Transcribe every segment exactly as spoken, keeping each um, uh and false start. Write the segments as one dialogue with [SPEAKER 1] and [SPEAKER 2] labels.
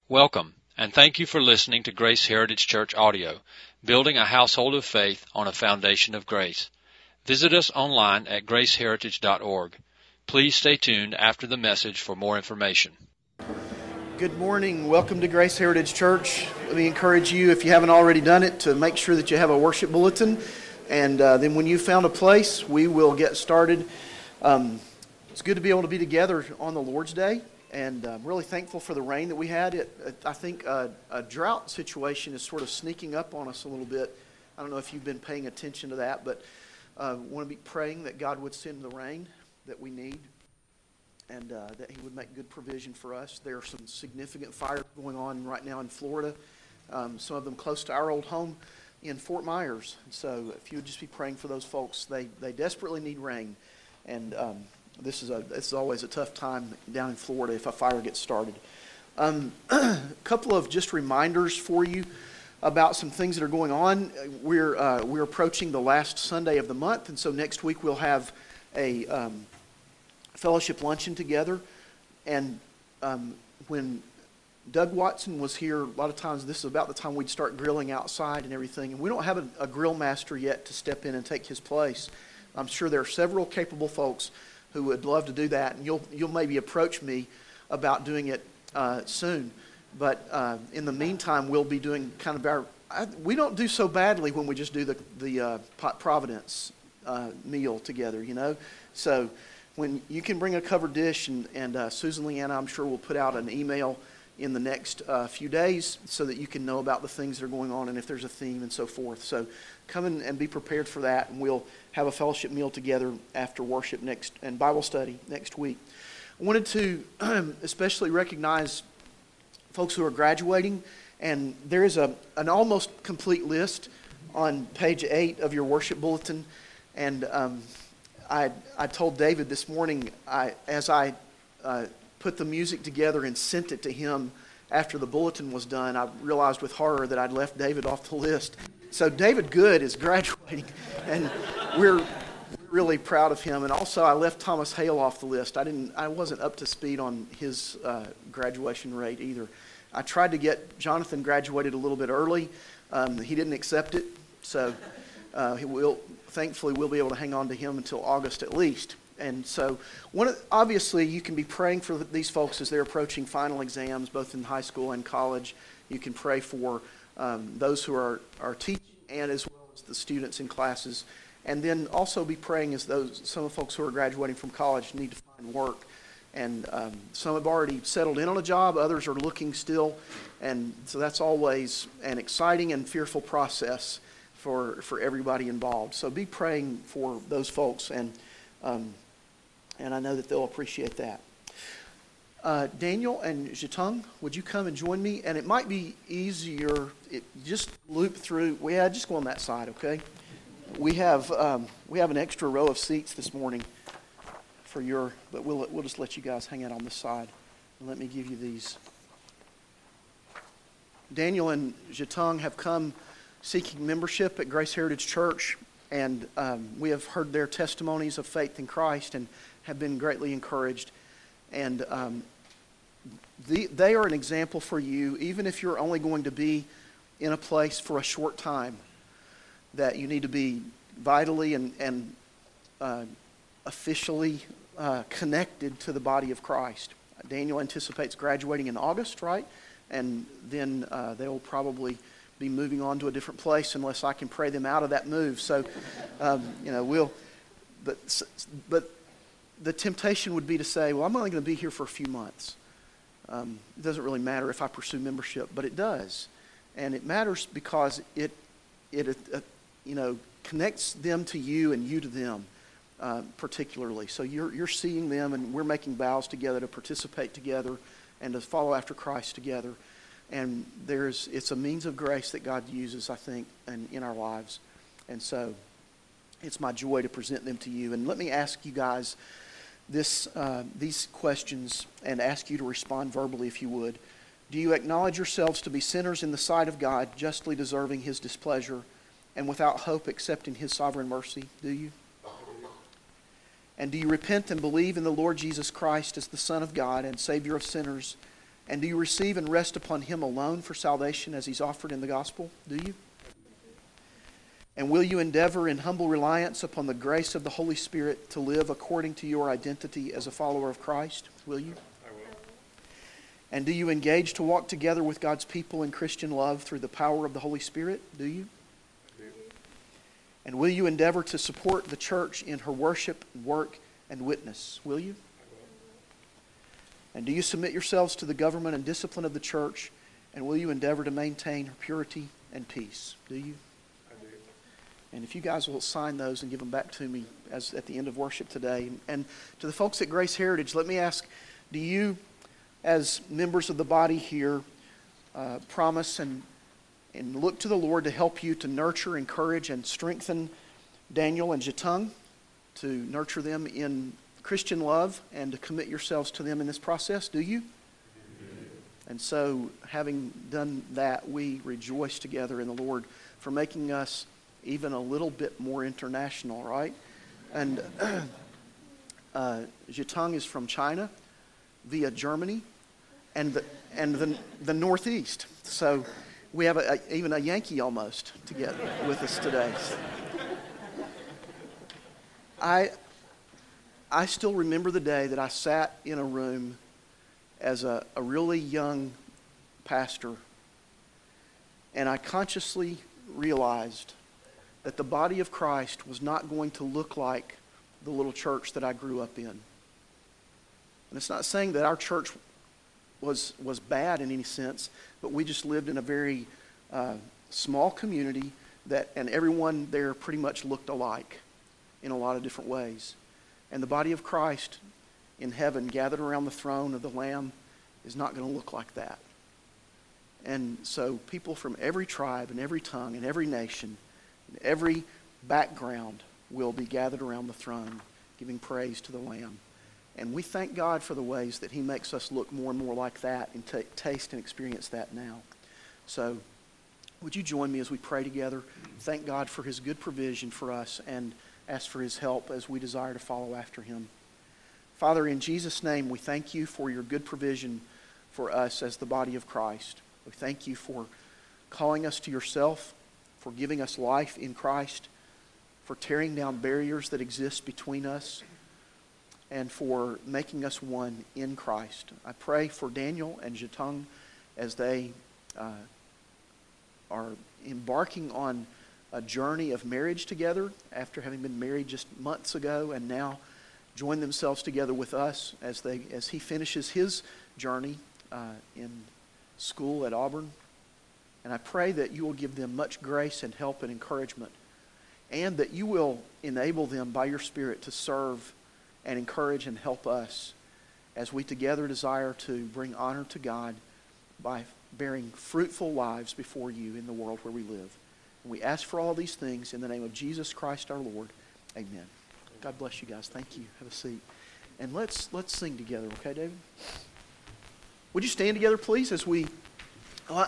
[SPEAKER 1] Welcome, and thank you for listening to Grace Heritage Church Audio, building a household of faith on a foundation of grace. Visit us online at grace heritage dot org. Please stay tuned after the message for more information.
[SPEAKER 2] Good morning. Welcome to Grace Heritage Church. Let me encourage you, if you haven't already done it, to make sure that you have a worship bulletin. And uh, then when you've found a place, we will get started. Um, it's good to be able to be together on the Lord's Day. And I'm really thankful for the rain that we had. It, it, I think uh, a drought situation is sort of sneaking up on us a little bit. I don't know if you've been paying attention to that, but I uh, want to be praying that God would send the rain that we need and uh, that He would make good provision for us. There are some significant fires going on right now in Florida, um, some of them close to our old home in Fort Myers. So if you would just be praying for those folks, they, they desperately need rain. And um, This is a this is always a tough time down in Florida if a fire gets started. Um, a couple of just reminders for you about some things that are going on. We're uh, we're approaching the last Sunday of the month, and so next week we'll have a um, fellowship luncheon together. And um, when Doug Watson was here, a lot of times this is about the time we'd start grilling outside and everything. And we don't have a, a grill master yet to step in and take his place. I'm sure there are several capable folks who would love to do that, and you'll you'll maybe approach me about doing it uh, soon. But uh, in the meantime, we'll be doing kind of our. I, we don't do so badly when we just do the the uh, Providence uh, meal together, you know. So when you can bring a covered dish, and and uh, Susan Leanna, I'm sure will put out an email in the next uh, few days so that you can know about the things that are going on and if there's a theme and so forth. So come in and be prepared for that, and we'll have a fellowship meal together after worship next and Bible study next week. I wanted to especially recognize folks who are graduating, and there is a an almost complete list on page eight of your worship bulletin. And um, I I told David this morning, I as I uh, put the music together and sent it to him after the bulletin was done, I realized with horror that I'd left David off the list. So David Good is graduating, and we're really proud of him. And also, I left Thomas Hale off the list. I didn't. I wasn't up to speed on his uh, graduation rate either. I tried to get Jonathan graduated a little bit early. Um, he didn't accept it, so uh, he will. Thankfully, we'll be able to hang on to him until August at least. And so, one of, obviously, you can be praying for these folks as they're approaching final exams, both in high school and college. You can pray for um, those who are, are teaching, and as well as the students in classes. And then also be praying as those some of the folks who are graduating from college need to find work. And um, some have already settled in on a job, others are looking still. And so that's always an exciting and fearful process for, for everybody involved. So be praying for those folks, and um, and I know that they'll appreciate that. Uh, Daniel and Jitung, would you come and join me? And it might be easier, it, just loop through. Well, yeah, just go on that side, okay? We have um, we have an extra row of seats this morning for your, but we'll we'll just let you guys hang out on this side. And let me give you these. Daniel and Jitung have come seeking membership at Grace Heritage Church, and um, we have heard their testimonies of faith in Christ and have been greatly encouraged. And um, the, they are an example for you, even if you're only going to be in a place for a short time, that you need to be vitally and, and uh, officially uh, connected to the body of Christ. Daniel anticipates graduating in August, right? And then uh, they'll probably be moving on to a different place unless I can pray them out of that move. So, um, you know, we'll, but, but the temptation would be to say, well, I'm only going to be here for a few months. Um, it doesn't really matter if I pursue membership, but it does. And it matters because it, it uh, you know, connects them to you and you to them uh, particularly. So you're, you're seeing them, and we're making vows together to participate together and to follow after Christ together. And there's it's a means of grace that God uses, I think, in, in our lives. And so it's my joy to present them to you. And let me ask you guys this uh, these questions and ask you to respond verbally if you would. Do you acknowledge yourselves to be sinners in the sight of God, justly deserving His displeasure, and without hope except in His sovereign mercy? Do you? And do you repent and believe in the Lord Jesus Christ as the Son of God and Savior of sinners, And do you receive and rest upon Him alone for salvation as He's offered in the gospel? Do you? And will you endeavor in humble reliance upon the grace of the Holy Spirit to live according to your identity as a follower of Christ? Will you?
[SPEAKER 3] I will.
[SPEAKER 2] And do you engage to walk together with God's people in Christian love through the power of the Holy Spirit? Do you?
[SPEAKER 3] I do.
[SPEAKER 2] And will you endeavor to support the church in her worship, work, and witness? Will you?
[SPEAKER 3] I will.
[SPEAKER 2] And do you submit yourselves to the government and discipline of the church? And will you endeavor to maintain her purity and peace? Do you?
[SPEAKER 3] I do.
[SPEAKER 2] And if you guys will sign those and give them back to me as at the end of worship today. And to the folks at Grace Heritage, let me ask, do you, as members of the body here, uh, promise and, and look to the Lord to help you to nurture, encourage, and strengthen Daniel and Jatung, to nurture them in Christian love and to commit yourselves to them in this process? Do you? And so, having done that, we rejoice together in the Lord for making us even a little bit more international, right? And uh, Jatung is from China via Germany and the, and the, the Northeast. So we have a, a, even a Yankee almost to get with us today. I, I still remember the day that I sat in a room as a, a really young pastor, and I consciously realized that the body of Christ was not going to look like the little church that I grew up in. And it's not saying that our church was was bad in any sense, but we just lived in a very uh, small community that, and everyone there pretty much looked alike in a lot of different ways. And the body of Christ in heaven, gathered around the throne of the Lamb, is not going to look like that. And so people from every tribe and every tongue and every nation and every background will be gathered around the throne, giving praise to the Lamb. And we thank God for the ways that He makes us look more and more like that and t- taste and experience that now. So would you join me as we pray together? Thank God for His good provision for us and ask for His help as we desire to follow after Him. Father, in Jesus' name, we thank You for Your good provision for us as the body of Christ. We thank You for calling us to Yourself, for giving us life in Christ, for tearing down barriers that exist between us, and for making us one in Christ. I pray for Daniel and Jatung as they uh, are embarking on a journey of marriage together after having been married just months ago, and now join themselves together with us as they as he finishes his journey uh, in school at Auburn. And I pray that You will give them much grace and help and encouragement, and that You will enable them by Your Spirit to serve and encourage and help us as we together desire to bring honor to God by bearing fruitful lives before You in the world where we live. And we ask for all these things in the name of Jesus Christ our Lord. Amen. God bless you guys. Thank you. Have a seat. And let's let's sing together, okay, David? Would you stand together, please, as we uh,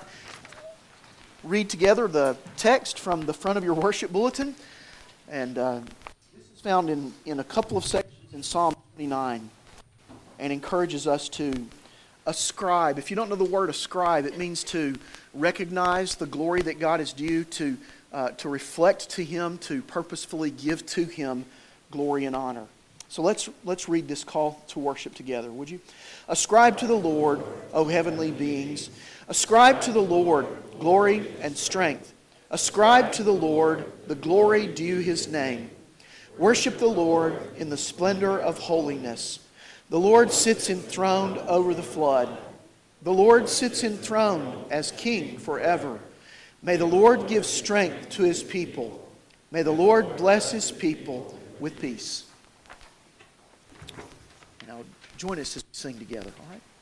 [SPEAKER 2] read together the text from the front of your worship bulletin. And uh, this is found in, in a couple of sections in Psalm twenty-nine and encourages us to ascribe. If you don't know the word ascribe, it means to recognize the glory that God is due, to, uh, to reflect to Him, to purposefully give to Him glory and honor. So let's let's read this call to worship together, would you? Ascribe to the Lord, O heavenly beings. Ascribe to the Lord glory and strength. Ascribe to the Lord the glory due His name. Worship the Lord in the splendor of holiness. The Lord sits enthroned over the flood. The Lord sits enthroned as King forever. May the Lord give strength to His people. May the Lord bless His people with peace. Now join us as we sing together, all right?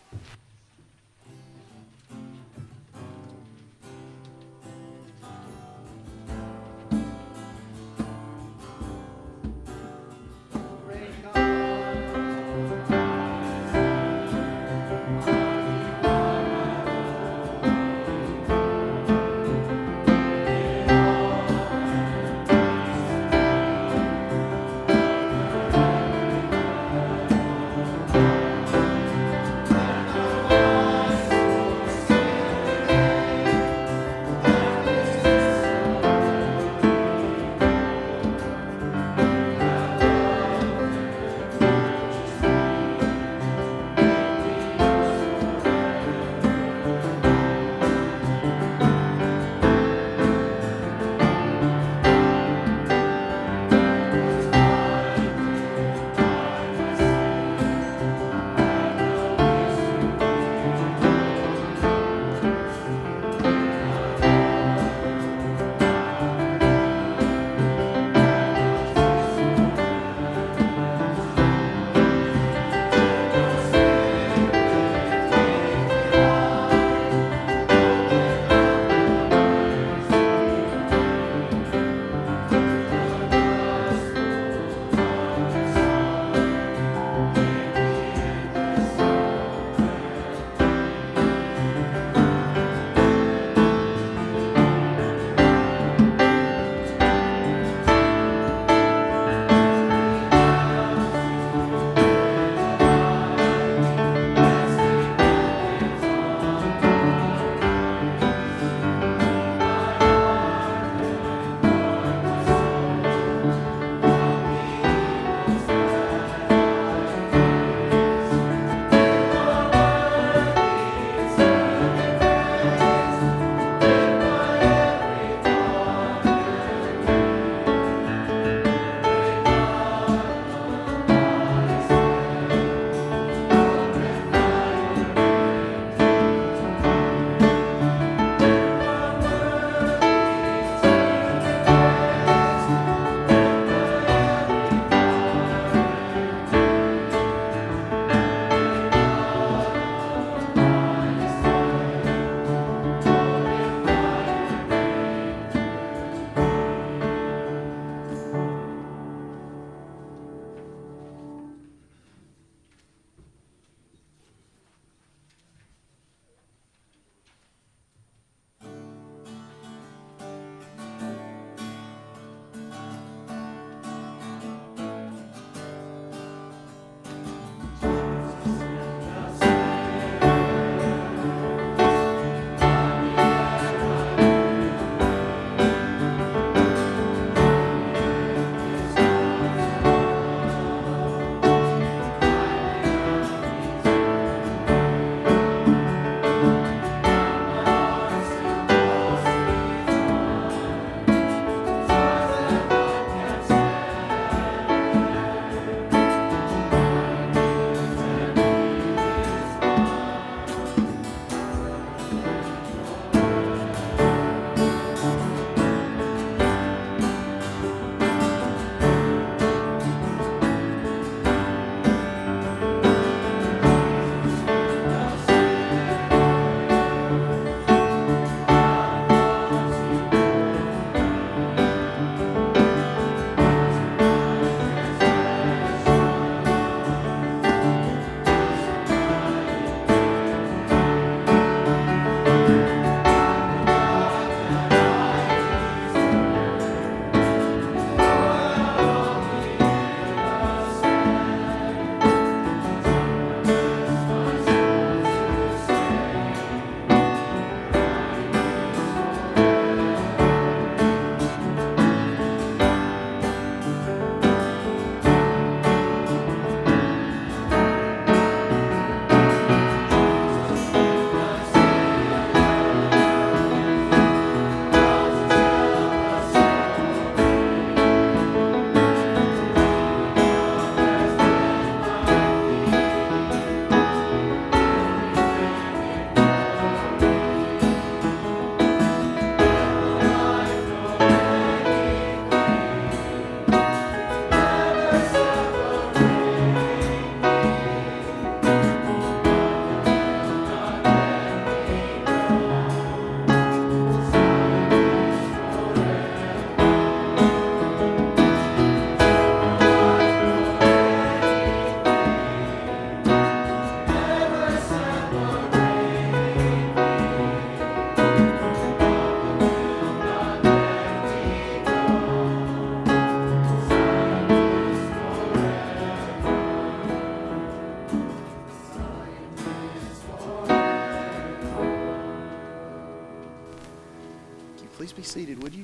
[SPEAKER 2] Please be seated, would you?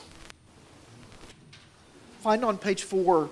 [SPEAKER 2] Find on page four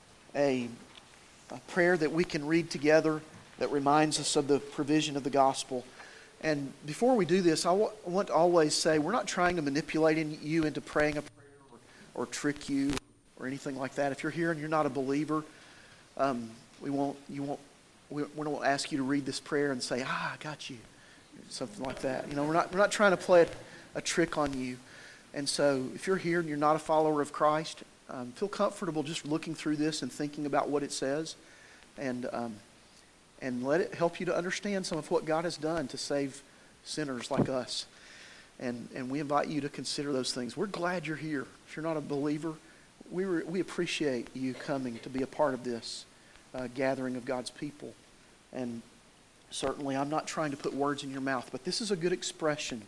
[SPEAKER 2] a, a prayer that we can read together that reminds us of the provision of the gospel. And before we do this, I, w- I want to always say we're not trying to manipulate in you into praying a prayer or, or trick you or anything like that. If you're here and you're not a believer, um, we won't. You won't. We, we won't ask you to read this prayer and say, "Ah, I got you," something like that. You know, we're not. We're not trying to play a, a trick on you. And so, if you're here and you're not a follower of Christ, um, feel comfortable just looking through this and thinking about what it says, and. Um, And let it help you to understand some of what God has done to save sinners like us. And and we invite you to consider those things. We're glad you're here. If you're not a believer, we re, we appreciate you coming to be a part of this uh, gathering of God's people. And certainly I'm not trying to put words in your mouth, but this is a good expression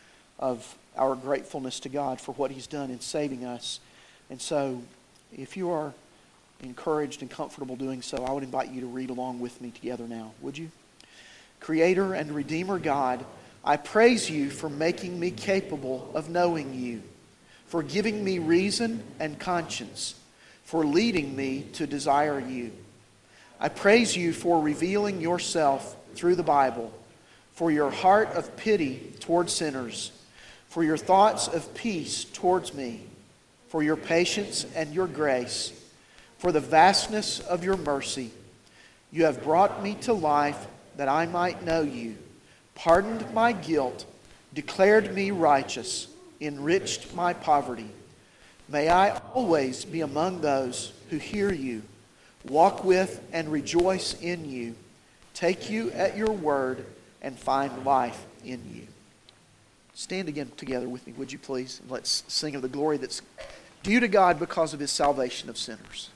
[SPEAKER 2] of our gratefulness to God for what He's done in saving us. And so if you are encouraged and comfortable doing so, I would invite you to read along with me together now, would you? Creator and Redeemer God, I praise you for making me capable of knowing you, for giving me reason and conscience, for leading me to desire you. I praise you for revealing yourself through the Bible, for your heart of pity towards sinners, for your thoughts of peace towards me, for your patience and your grace, for the vastness of your mercy. You have brought me to life that I might know you, pardoned my guilt, declared me righteous, enriched my poverty. May I always be among those who hear you, walk with and rejoice in you, take you at your word, and find life in you. Stand again together with me, would you please? And let's sing of the glory that's due to God because of His salvation of sinners.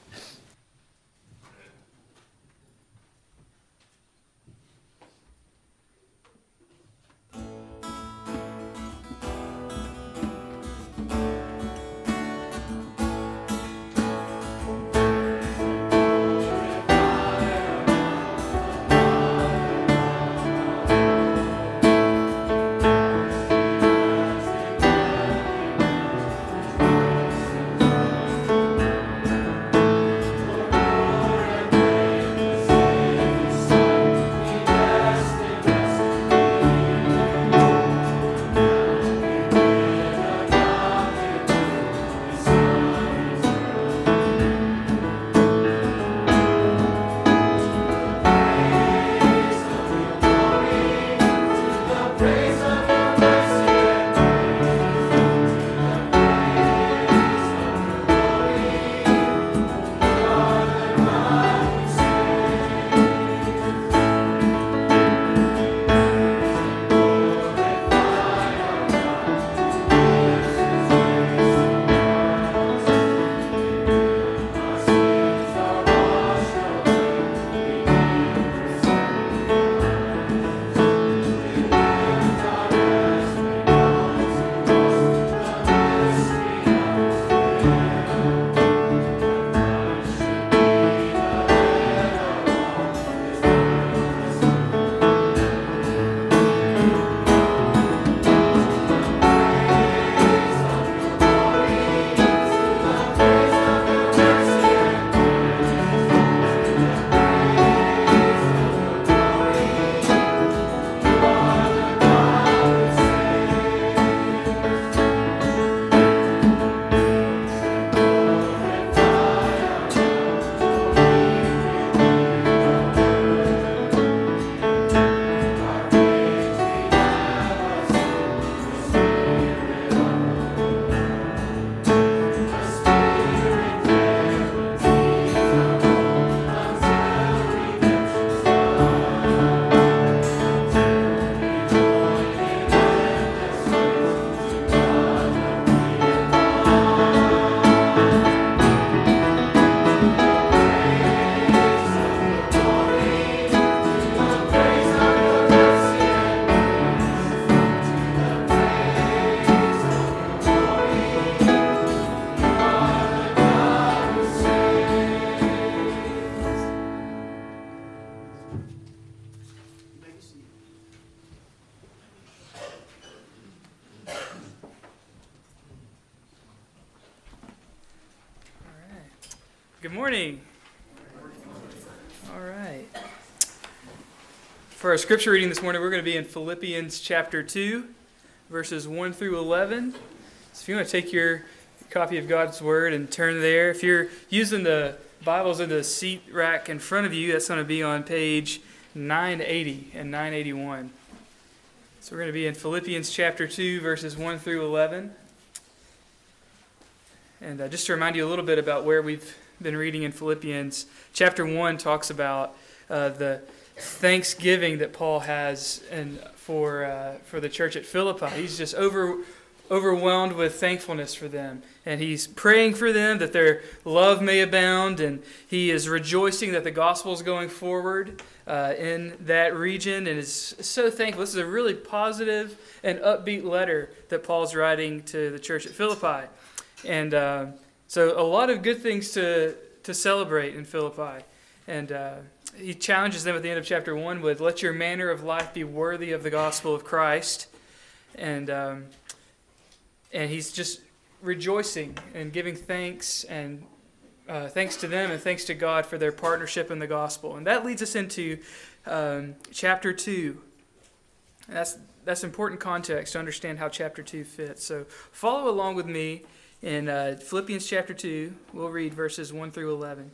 [SPEAKER 3] Good morning. All right. For our scripture reading this morning, we're going to be in Philippians chapter two, verses one through eleven. So if you want to take your copy of God's Word and turn there, if you're using the Bibles in the seat rack in front of you, that's going to be on page nine eighty and nine eighty-one. So we're going to be in Philippians chapter two, verses one through eleven. And uh, just to remind you a little bit about where we've been reading in Philippians, chapter one talks about uh, the thanksgiving that Paul has and for uh, for the church at Philippi. He's just over overwhelmed with thankfulness for them, and he's praying for them that their love may abound, and he is rejoicing that the gospel is going forward uh, in that region, and is so thankful. This is a really positive and upbeat letter that Paul's writing to the church at Philippi, and uh, so a lot of good things to to celebrate in Philippi. And uh, he challenges them at the end of chapter one with, let your manner of life be worthy of the gospel of Christ. And um, and he's just rejoicing and giving thanks and uh, thanks to them and thanks to God for their partnership in the gospel. And that leads us into um, chapter two. And that's, that's important context to understand how chapter two fits. So follow along with me. In uh, Philippians chapter two, we'll read verses one through eleven.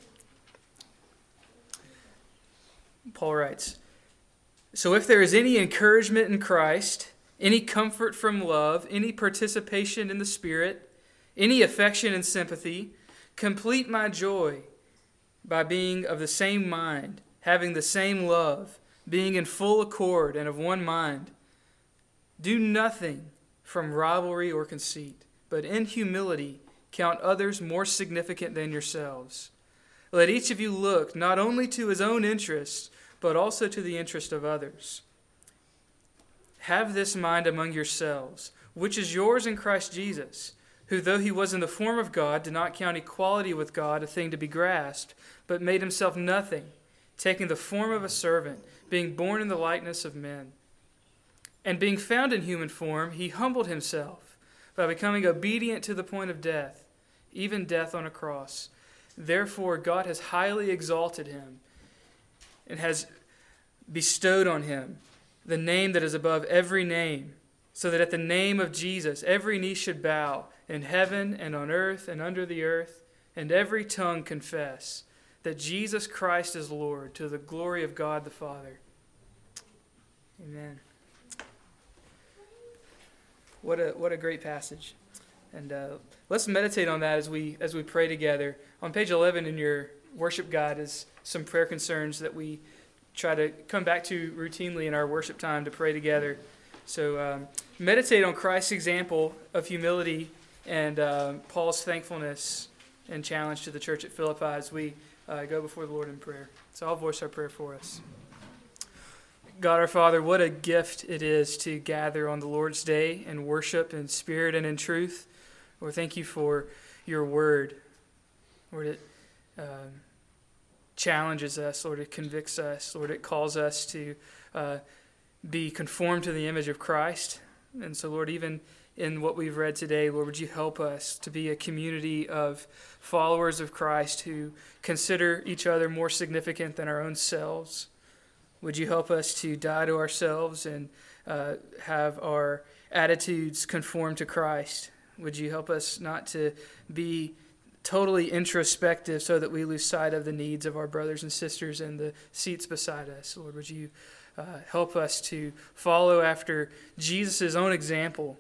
[SPEAKER 3] Paul writes, "So if there is any encouragement in Christ, any comfort from love, any participation in the Spirit, any affection and sympathy, complete my joy by being of the same mind, having the same love, being in full accord and of one mind. Do nothing from rivalry or conceit, but in humility count others more significant than yourselves. Let each of you look not only to his own interests, but also to the interest of others. Have this mind among yourselves, which is yours in Christ Jesus, who, though he was in the form of God, did not count equality with God a thing to be grasped, but made himself nothing, taking the form of a servant, being born in the likeness of men. And being found in human form, he humbled himself, by becoming obedient to the point of death, even death on a cross. Therefore God has highly exalted him and has bestowed on him the name that is above every name, so that at the name of Jesus every knee should bow in heaven and on earth and under the earth, and every tongue confess that Jesus Christ is Lord, to the glory of God the Father." Amen. What a what a great passage, and uh, let's meditate on that as we as we pray together. On page eleven in your worship guide is some prayer concerns that we try to come back to routinely in our worship time to pray together. So um, meditate on Christ's example of humility and uh, Paul's thankfulness and challenge to the church at Philippi as we uh, go before the Lord in prayer. So I'll voice our prayer for us. God our Father, what a gift it is to gather on the Lord's Day and worship in spirit and in truth. Lord, thank you for your word. Lord, it um, challenges us. Lord, it convicts us. Lord, it calls us to uh, be conformed to the image of Christ. And so, Lord, even in what we've read today, Lord, would you help us to be a community of followers of Christ who consider each other more significant than our own selves. Would you help us to die to ourselves and uh, have our attitudes conform to Christ? Would you help us not to be totally introspective so that we lose sight of the needs of our brothers and sisters in the seats beside us? Lord, would you uh, help us to follow after Jesus' own example,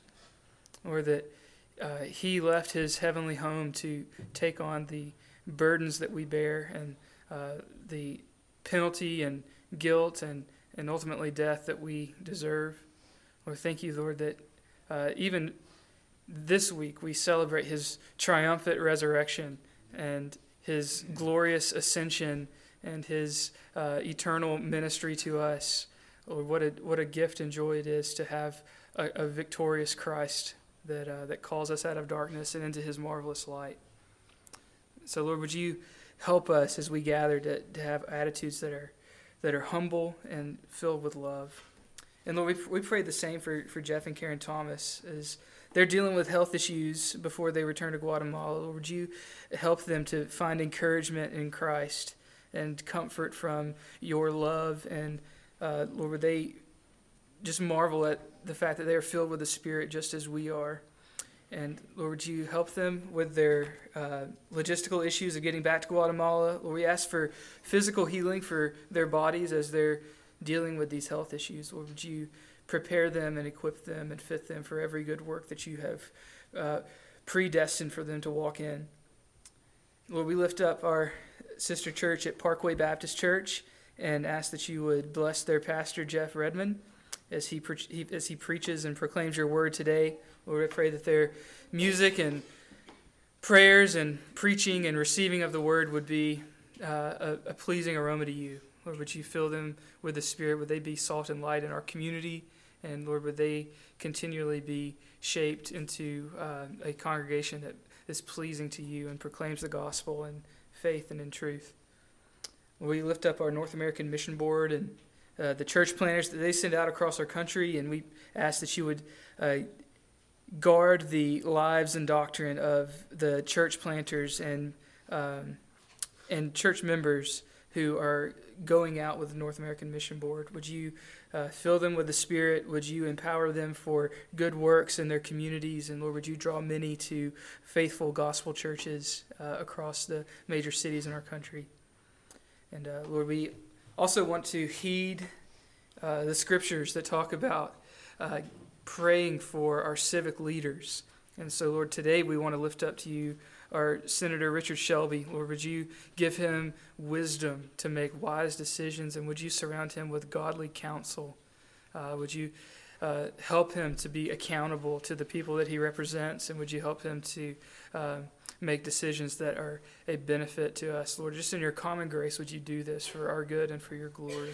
[SPEAKER 3] or that uh, he left his heavenly home to take on the burdens that we bear and uh, the penalty and guilt and, and ultimately death that we deserve. Lord, thank you, Lord, that uh, even this week we celebrate his triumphant resurrection and his glorious ascension and his uh, eternal ministry to us. Lord, what a what a gift and joy it is to have a, a victorious Christ that uh, that calls us out of darkness and into his marvelous light. So, Lord, would you help us as we gather to, to have attitudes that are that are humble and filled with love. And Lord, we, we pray the same for, for Jeff and Karen Thomas as they're dealing with health issues before they return to Guatemala. Lord, would you help them to find encouragement in Christ and comfort from your love? And uh, Lord, would they just marvel at the fact that they are filled with the Spirit just as we are? And Lord, would you help them with their uh, logistical issues of getting back to Guatemala? Lord, we ask for physical healing for their bodies as they're dealing with these health issues. Lord, would you prepare them and equip them and fit them for every good work that you have uh, predestined for them to walk in. Lord, we lift up our sister church at Parkway Baptist Church and ask that you would bless their pastor, Jeff Redmond, as he, pre- he as he preaches and proclaims your word today. Lord, I pray that their music and prayers and preaching and receiving of the word would be uh, a, a pleasing aroma to you. Lord, would you fill them with the Spirit? Would they be salt and light in our community? And Lord, would they continually be shaped into uh, a congregation that is pleasing to you and proclaims the gospel in faith and in truth? We lift up our North American Mission Board and uh, the church planners that they send out across our country, and we ask that you would uh, guard the lives and doctrine of the church planters and um, and church members who are going out with the North American Mission Board. Would you uh, fill them with the Spirit? Would you empower them for good works in their communities? And Lord, would you draw many to faithful gospel churches uh, across the major cities in our country? And uh, Lord, we also want to heed uh, the scriptures that talk about uh, praying for our civic leaders. And so, Lord, today we want to lift up to you our Senator Richard Shelby. Lord, would you give him wisdom to make wise decisions, and would you surround him with godly counsel? Uh, would you uh, help him to be accountable to the people that he represents, and would you help him to uh, make decisions that are a benefit to us? Lord, just in your common grace, would you do this for our good and for your glory?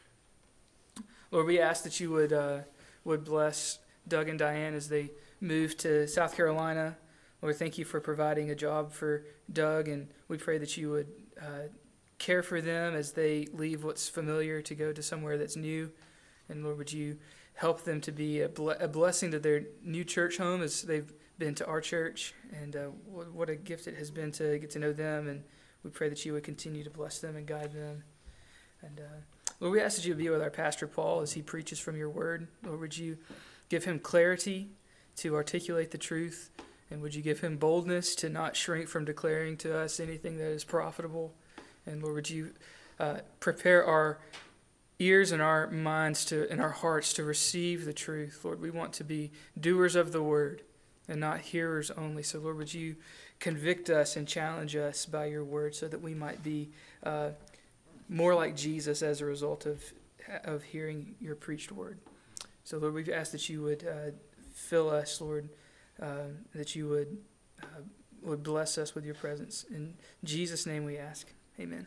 [SPEAKER 3] Lord, we ask that you would uh, would bless Doug and Diane as they move to South Carolina. Lord, thank you for providing a job for Doug, and we pray that you would uh, care for them as they leave what's familiar to go to somewhere that's new. And Lord, would you help them to be a, ble- a blessing to their new church home as they've been to our church, and uh, what, what a gift it has been to get to know them. And we pray that you would continue to bless them and guide them. And uh, Lord, we ask that you would be with our pastor Paul as he preaches from your word. Lord, would you give him clarity to articulate the truth, and would you give him boldness to not shrink from declaring to us anything that is profitable? And Lord, would you uh, prepare our ears and our minds to and our hearts to receive the truth? Lord, we want to be doers of the word and not hearers only. So Lord, would you convict us and challenge us by your word so that we might be uh, more like Jesus as a result of of hearing your preached word. So Lord, we ask that you would uh, fill us, Lord, uh, that you would uh, would bless us with your presence. In Jesus' name we ask. Amen.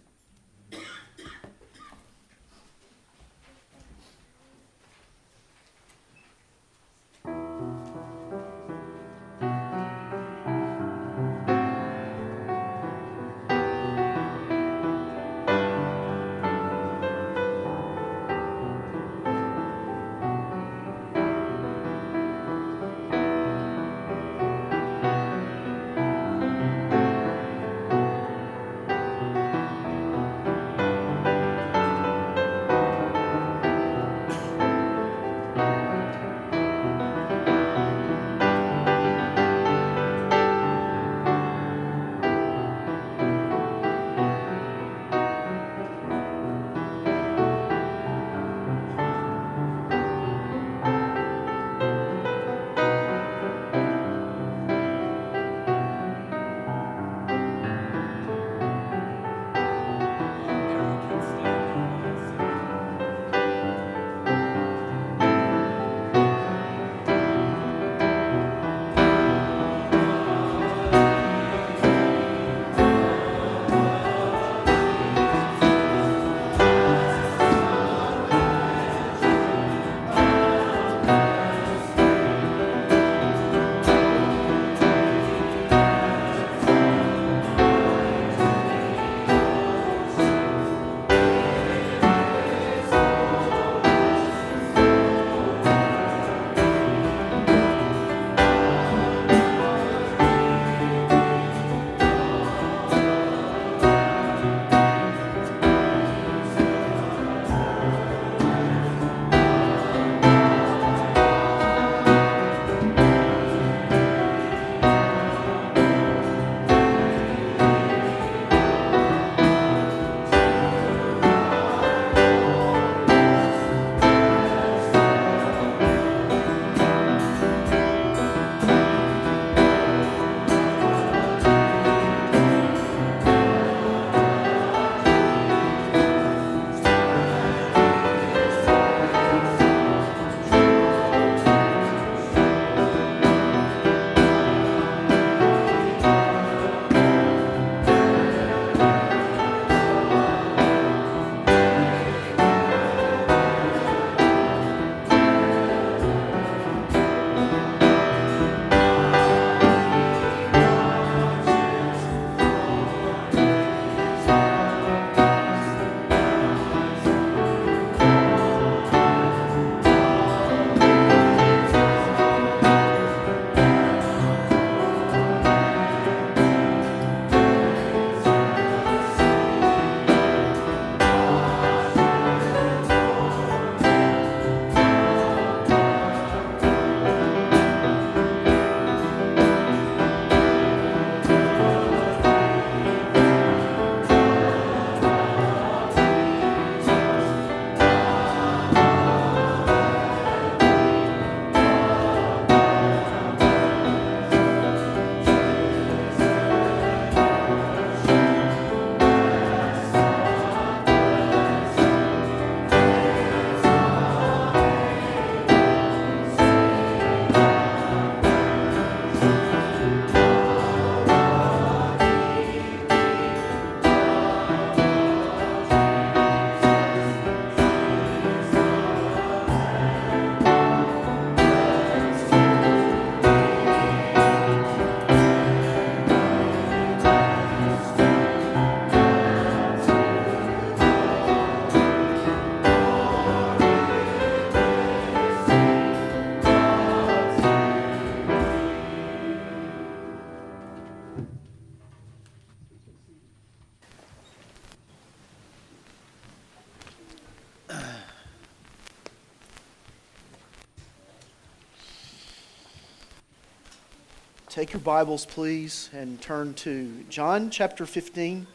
[SPEAKER 2] Take your Bibles, please, and turn to John chapter fifteen.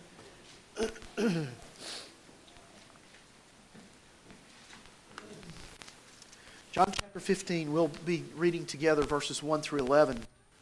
[SPEAKER 2] John chapter fifteen, we'll be reading together verses one through eleven.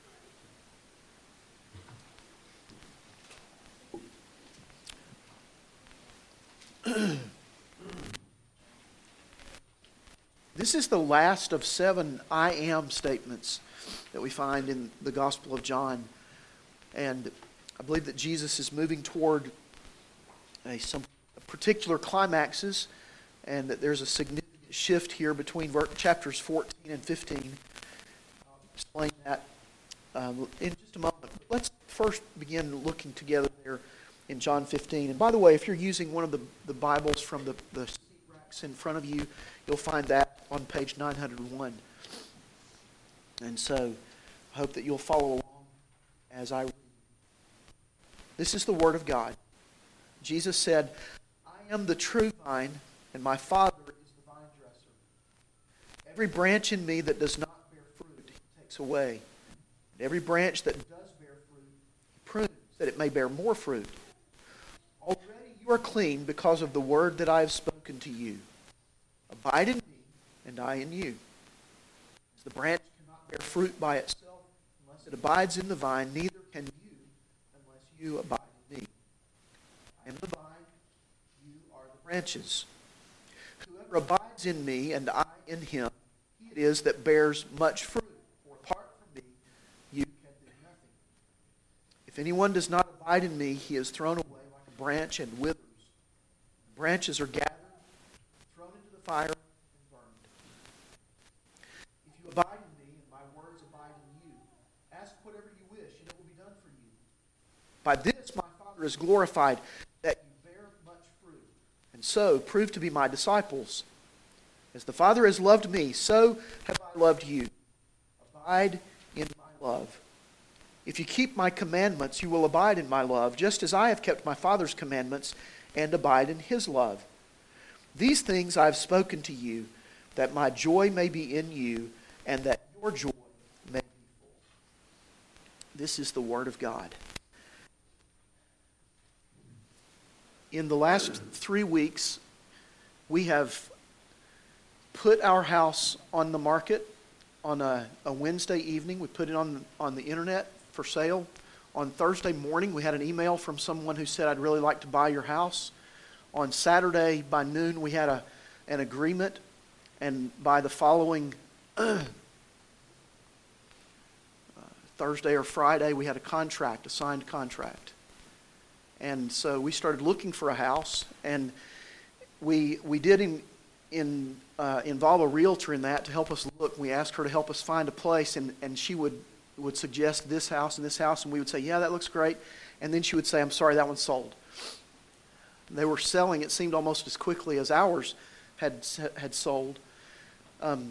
[SPEAKER 2] This is the last of seven I am statements that we find in the Gospel of John. And I believe that Jesus is moving toward a, some particular climaxes, and that there's a significant shift here between chapters fourteen and fifteen. I'll explain that um, in just a moment. Let's first begin looking together there in John fifteen. And by the way, if you're using one of the, the Bibles from the, the seat racks in front of you, you'll find that on page nine hundred one. And so I hope that you'll follow along as I read. This is the Word of God. Jesus said, I am the true vine, and my Father is the vine dresser. Every branch in me that does not bear fruit, he takes away. And every branch that does bear fruit, he prunes, that it may bear more fruit. Already you are clean because of the word that I have spoken to you. Abide in me, and I in you. As the branch cannot bear fruit by itself unless it abides in the vine, neither can you unless you abide in me. I am the vine, you are the branches. Whoever abides in me and I in him, he it is that bears much fruit. For apart from me, you can do nothing. If anyone does not abide in me, he is thrown away like a branch and withers. The branches are gathered, thrown into the fire, and burned. If you abide in me, and my words abide in you, ask whatever you wish, and it will be done for you. By this my Father is glorified, that you bear much fruit, and so prove to be my disciples. As the Father has loved me, so have I loved you. Abide in my love. If you keep my commandments, you will abide in my love, just as I have kept my Father's commandments and abide in his love. These things I have spoken to you, that my joy may be in you, and that your joy may be full. This is the Word of God. In the last three weeks, we have put our house on the market on a, a Wednesday evening. We put it on, on the internet for sale. On Thursday morning, we had an email from someone who said, I'd really like to buy your house. On Saturday by noon, we had a, an agreement. And by the following uh, Thursday or Friday, we had a contract, a signed contract. And so we started looking for a house. And we we did in, in, uh, involve a realtor in that to help us look. We asked her to help us find a place, and, and she would, would suggest this house and this house, and we would say, yeah, that looks great. And then she would say, I'm sorry, that one's sold. They were selling, it seemed, almost as quickly as ours had had sold. Um,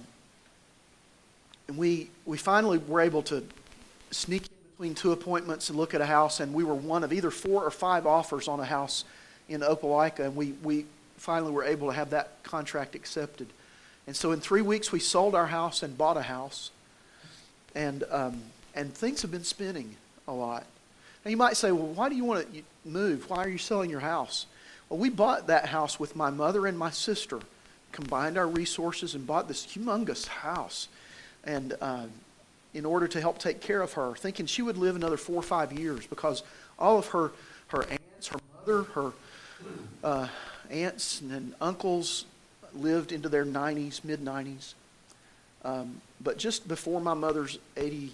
[SPEAKER 2] and we we finally were able to sneak in between two appointments and look at a house, and we were one of either four or five offers on a house in Opelika, and we, we finally were able to have that contract accepted. And so in three weeks, we sold our house and bought a house, and um, and things have been spinning a lot. Now you might say, well, why do you want to move? Why are you selling your house? Well, we bought that house with my mother and my sister, combined our resources and bought this humongous house, and uh, in order to help take care of her, thinking she would live another four or five years because all of her, her aunts, her mother, her uh, aunts and uncles lived into their nineties, mid-nineties. Um, but just before my mother's eighty-ninth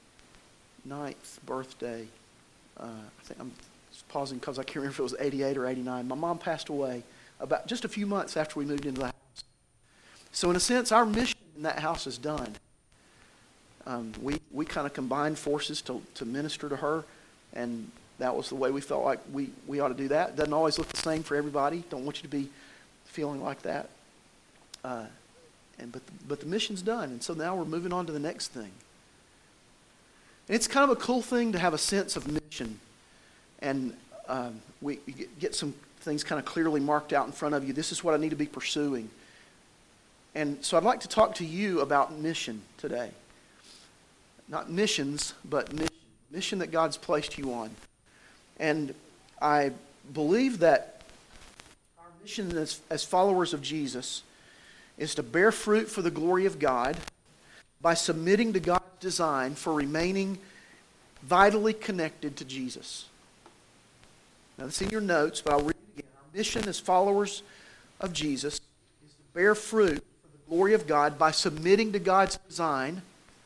[SPEAKER 2] birthday, uh, I think I'm pausing because I can't remember if it was eighty-eight or eighty-nine, my mom passed away about just a few months after we moved into the house. So in a sense, our mission in that house is done. Um, we we kind of combined forces to, to minister to her, and that was the way we felt like we, we ought to do that. It doesn't always look the same for everybody. Don't want you to be feeling like that. Uh, and but the, but the mission's done, and so now we're moving on to the next thing. And it's kind of a cool thing to have a sense of mission, and um, we get some things kind of clearly marked out in front of you. This is what I need to be pursuing. And so I'd like to talk to you about mission today. not missions, but mission, mission that God's placed you on. And I believe that our mission as, as followers of Jesus is to bear fruit for the glory of God by submitting to God's design for remaining vitally connected to Jesus. Now, that's in your notes, but I'll read it again. Our mission as followers of Jesus is to bear fruit for the glory of God by submitting to God's design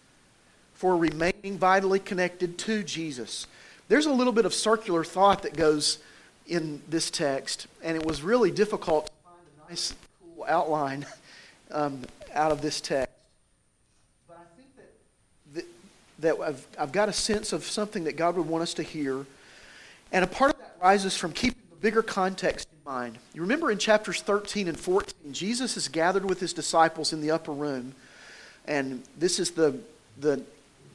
[SPEAKER 2] for remaining vitally connected to Jesus. There's a little bit of circular thought that goes in this text, and it was really difficult to find a nice, cool outline um, out of this text. But I think that, that, that I've, I've got a sense of something that God would want us to hear, and a part of that rises from keeping the bigger context in mind. You remember in chapters thirteen and fourteen, Jesus is gathered with his disciples in the upper room, and this is the the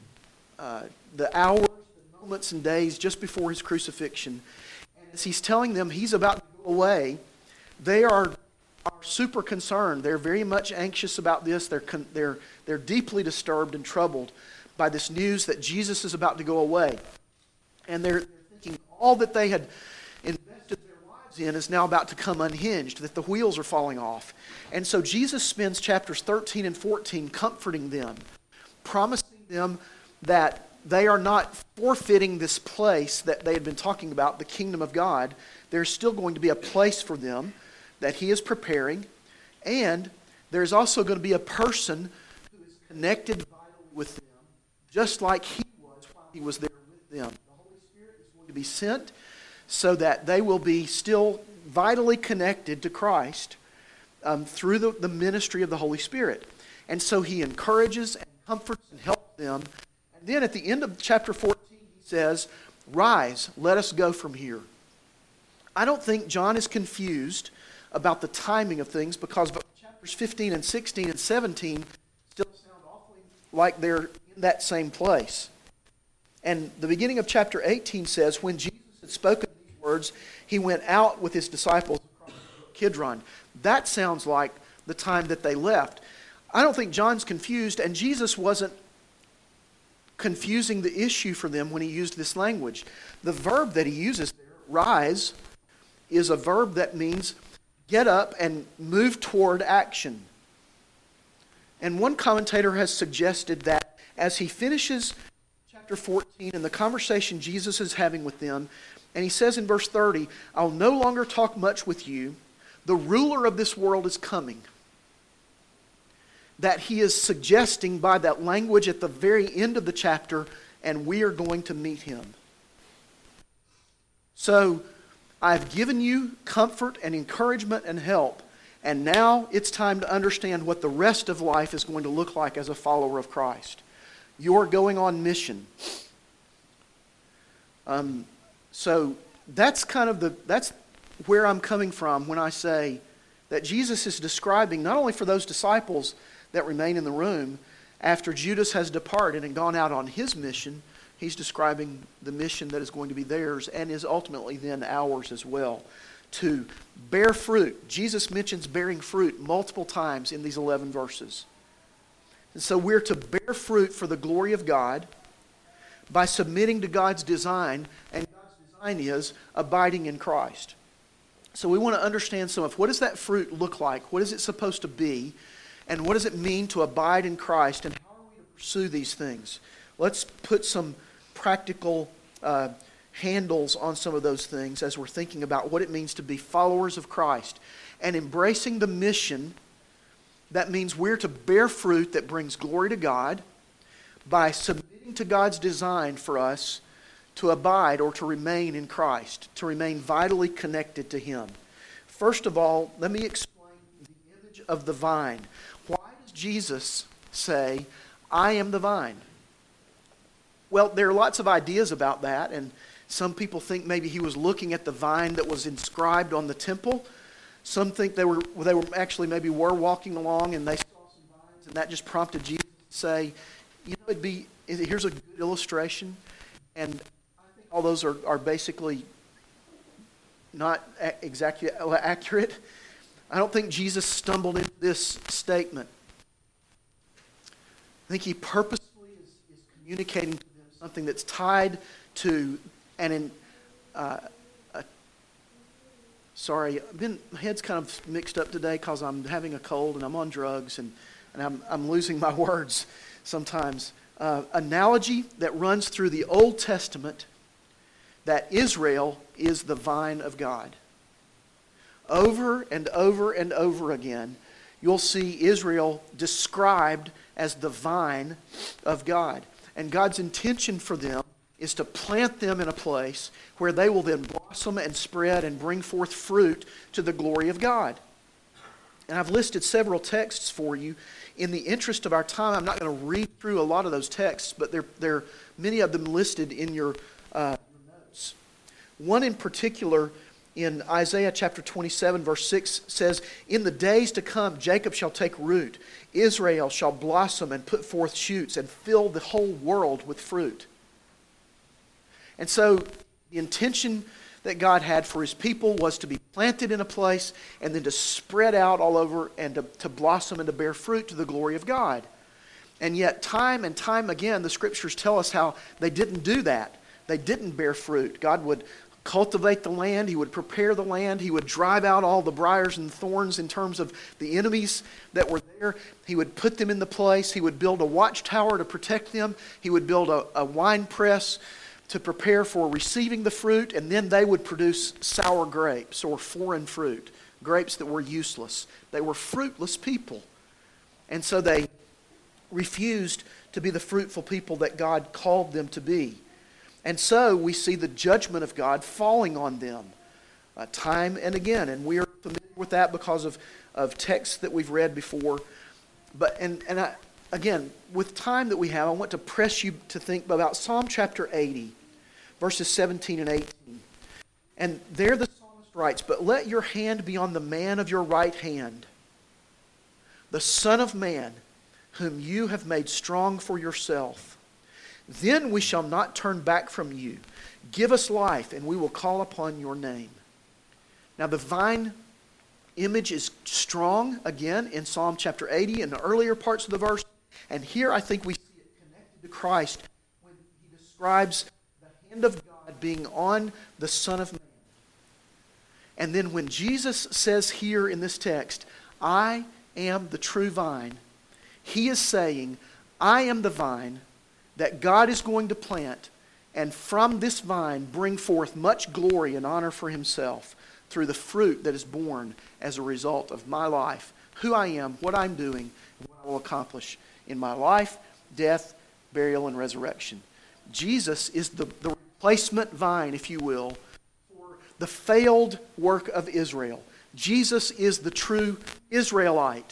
[SPEAKER 2] uh, the hours, the moments and days just before his crucifixion. And as he's telling them he's about to go away, they are, are super concerned. They're very much anxious about this. They're con- they're they're deeply disturbed and troubled by this news that Jesus is about to go away, and they're, they're thinking all that they had invested their lives in is now about to come unhinged, that the wheels are falling off. And so Jesus spends chapters thirteen and fourteen comforting them, promising them that they are not forfeiting this place that they had been talking about, the kingdom of God. There's still going to be a place for them that he is preparing, and there's also going to be a person who is connected vitally with them, just like he was while he was there with them. The Holy Spirit is going to be sent so that they will be still vitally connected to Christ um, through the, the ministry of the Holy Spirit. And so he encourages and comforts and helps them. And then at the end of chapter fourteen, he says, "Rise, let us go from here." I don't think John is confused about the timing of things, because chapters fifteen and sixteen and seventeen still sound awfully like they're in that same place. And the beginning of chapter eighteen says, when Jesus had spoken these words, he went out with his disciples across Kidron. That sounds like the time that they left. I don't think John's confused, and Jesus wasn't confusing the issue for them when he used this language. The verb that he uses there, rise, is a verb that means get up and move toward action. And one commentator has suggested that as he finishes chapter fourteen and the conversation Jesus is having with them, and he says in verse thirty, "I'll no longer talk much with you. The ruler of this world is coming." That he is suggesting by that language at the very end of the chapter, and we are going to meet him. So, I've given you comfort and encouragement and help, and now it's time to understand what the rest of life is going to look like as a follower of Christ. You're going on mission. Um, so that's kind of the that's where I'm coming from when I say that Jesus is describing not only for those disciples that remain in the room after Judas has departed and gone out on his mission. He's describing the mission that is going to be theirs and is ultimately then ours as well. To bear fruit. Jesus mentions bearing fruit multiple times in these eleven verses. And so we're to bear fruit for the glory of God by submitting to God's design, and God's design is abiding in Christ. So we want to understand some of what does that fruit look like? What is it supposed to be? And what does it mean to abide in Christ? And how are we to pursue these things? Let's put some practical uh, handles on some of those things as we're thinking about what it means to be followers of Christ. And embracing the mission, that means we're to bear fruit that brings glory to God by submitting to God's design for us to abide or to remain in Christ, to remain vitally connected to Him. First of all, let me explain the image of the vine. Why does Jesus say, "I am the vine"? Well, there are lots of ideas about that, and some people think maybe he was looking at the vine that was inscribed on the temple. Some think they were they were actually maybe were walking along and they saw some vines, and that just prompted Jesus to say, you know, it'd be here's a good illustration. And I think all those are, are basically not exactly accurate. I don't think Jesus stumbled into this statement. I think he purposely is, is communicating to them something that's tied to and in uh, a, sorry, I've been, my head's kind of mixed up today because I'm having a cold and I'm on drugs and, and I'm, I'm losing my words sometimes. Uh, analogy that runs through the Old Testament that Israel is the vine of God. Over and over and over again, you'll see Israel described as the vine of God. And God's intention for them is to plant them in a place where they will then blossom and spread and bring forth fruit to the glory of God. And I've listed several texts for you. In the interest of our time, I'm not going to read through a lot of those texts, but there, there are many of them listed in your uh, notes. One in particular, in Isaiah chapter twenty-seven, verse six, says, "In the days to come, Jacob shall take root. Israel shall blossom and put forth shoots and fill the whole world with fruit." And so the intention that God had for His people was to be planted in a place and then to spread out all over and to, to blossom and to bear fruit to the glory of God. And yet time and time again, the Scriptures tell us how they didn't do that. They didn't bear fruit. God would cultivate the land. He would prepare the land. He would drive out all the briars and thorns in terms of the enemies that were there. He would put them in the place. He would build a watchtower to protect them. He would build a, a wine press to prepare for receiving the fruit, and then they would produce sour grapes or foreign fruit, grapes that were useless. They were fruitless people. And so they refused to be the fruitful people that God called them to be. And so we see the judgment of God falling on them uh, time and again. And we are familiar with that because of, of texts that we've read before. But and, and I, again, with time that we have, I want to press you to think about Psalm chapter eighty, verses seventeen and eighteen. And there the psalmist writes, "But let your hand be on the man of your right hand, the Son of Man, whom you have made strong for yourself. Then we shall not turn back from you. Give us life, and we will call upon your name." Now the vine image is strong, again, in Psalm chapter eighty, in the earlier parts of the verse. And here I think we see it connected to Christ when He describes the hand of God being on the Son of Man. And then when Jesus says here in this text, "I am the true vine," He is saying, I am the vine that God is going to plant, and from this vine bring forth much glory and honor for Himself through the fruit that is born as a result of my life, who I am, what I'm doing, and what I will accomplish in my life, death, burial, and resurrection. Jesus is the, the replacement vine, if you will, for the failed work of Israel. Jesus is the true Israelite,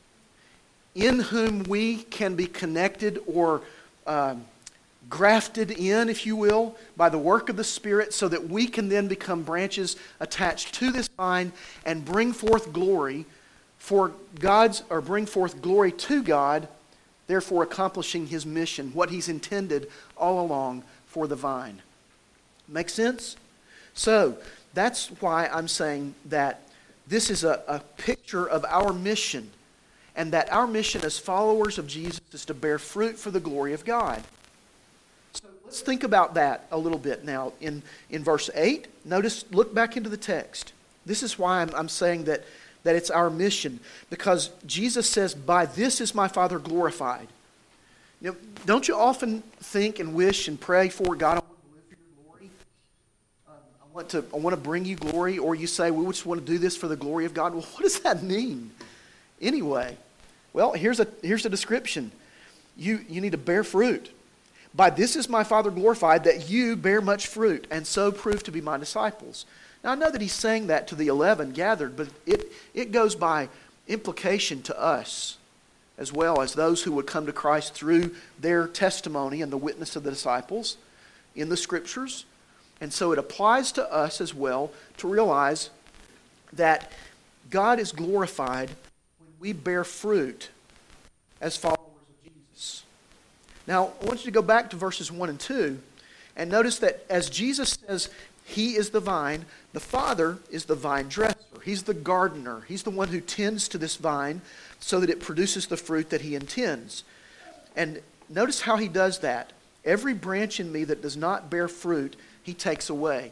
[SPEAKER 2] in whom we can be connected or um, grafted in, if you will, by the work of the Spirit, so that we can then become branches attached to this vine and bring forth glory for God's, or bring forth glory to God, therefore accomplishing His mission, what He's intended all along for the vine. Make sense? So that's why I'm saying that this is a, a picture of our mission, and that our mission as followers of Jesus is to bear fruit for the glory of God. So let's think about that a little bit now. In, in verse eight, notice, look back into the text. This is why I'm, I'm saying that, that it's our mission, because Jesus says, "By this is my Father glorified." You know, don't you often think and wish and pray for God, I want to live for your glory? Um, I want to, I want to bring you glory. Or you say, we just want to do this for the glory of God. Well, what does that mean anyway? Well, here's a, here's a description. You, you need to bear fruit. "By this is my Father glorified, that you bear much fruit, and so prove to be my disciples." Now, I know that he's saying that to the eleven gathered, but it, it goes by implication to us, as well as those who would come to Christ through their testimony and the witness of the disciples in the Scriptures. And so it applies to us as well to realize that God is glorified when we bear fruit as followers of Jesus. Now, I want you to go back to verses one and two and notice that as Jesus says He is the vine, the Father is the vine dresser. He's the gardener. He's the one who tends to this vine so that it produces the fruit that He intends. And notice how He does that. Every branch in me that does not bear fruit, he takes away.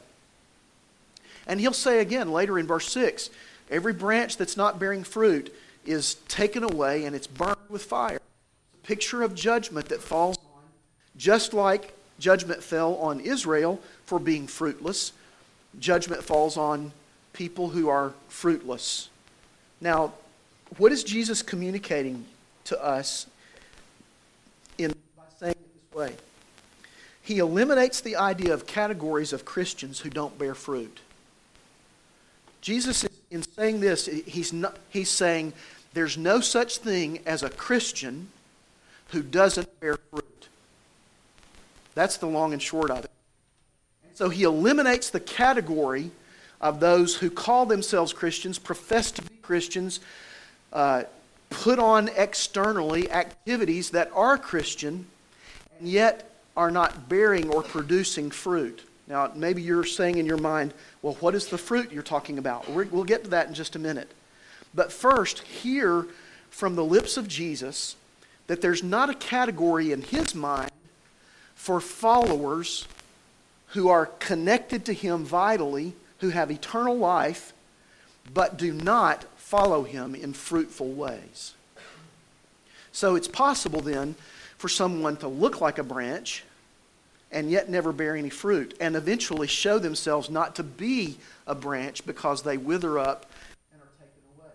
[SPEAKER 2] And he'll say again later in verse six, every branch that's not bearing fruit is taken away and it's burned with fire. It's a picture of judgment that falls on, just like judgment fell on Israel for being fruitless, judgment falls on people who are fruitless. Now, what is Jesus communicating to us in by saying it this way? He eliminates the idea of categories of Christians who don't bear fruit. Jesus, in saying this, he's not, he's saying there's no such thing as a Christian who doesn't bear fruit. That's the long and short of it. So he eliminates the category of those who call themselves Christians, profess to be Christians, uh, put on externally activities that are Christian, and yet are not bearing or producing fruit. Now, maybe you're saying in your mind, well, what is the fruit you're talking about? We're, we'll get to that in just a minute. But first, hear from the lips of Jesus that there's not a category in his mind for followers who are connected to him vitally, who have eternal life, but do not follow him in fruitful ways. So it's possible then for someone to look like a branch and yet never bear any fruit, and eventually show themselves not to be a branch because they wither up and are taken away.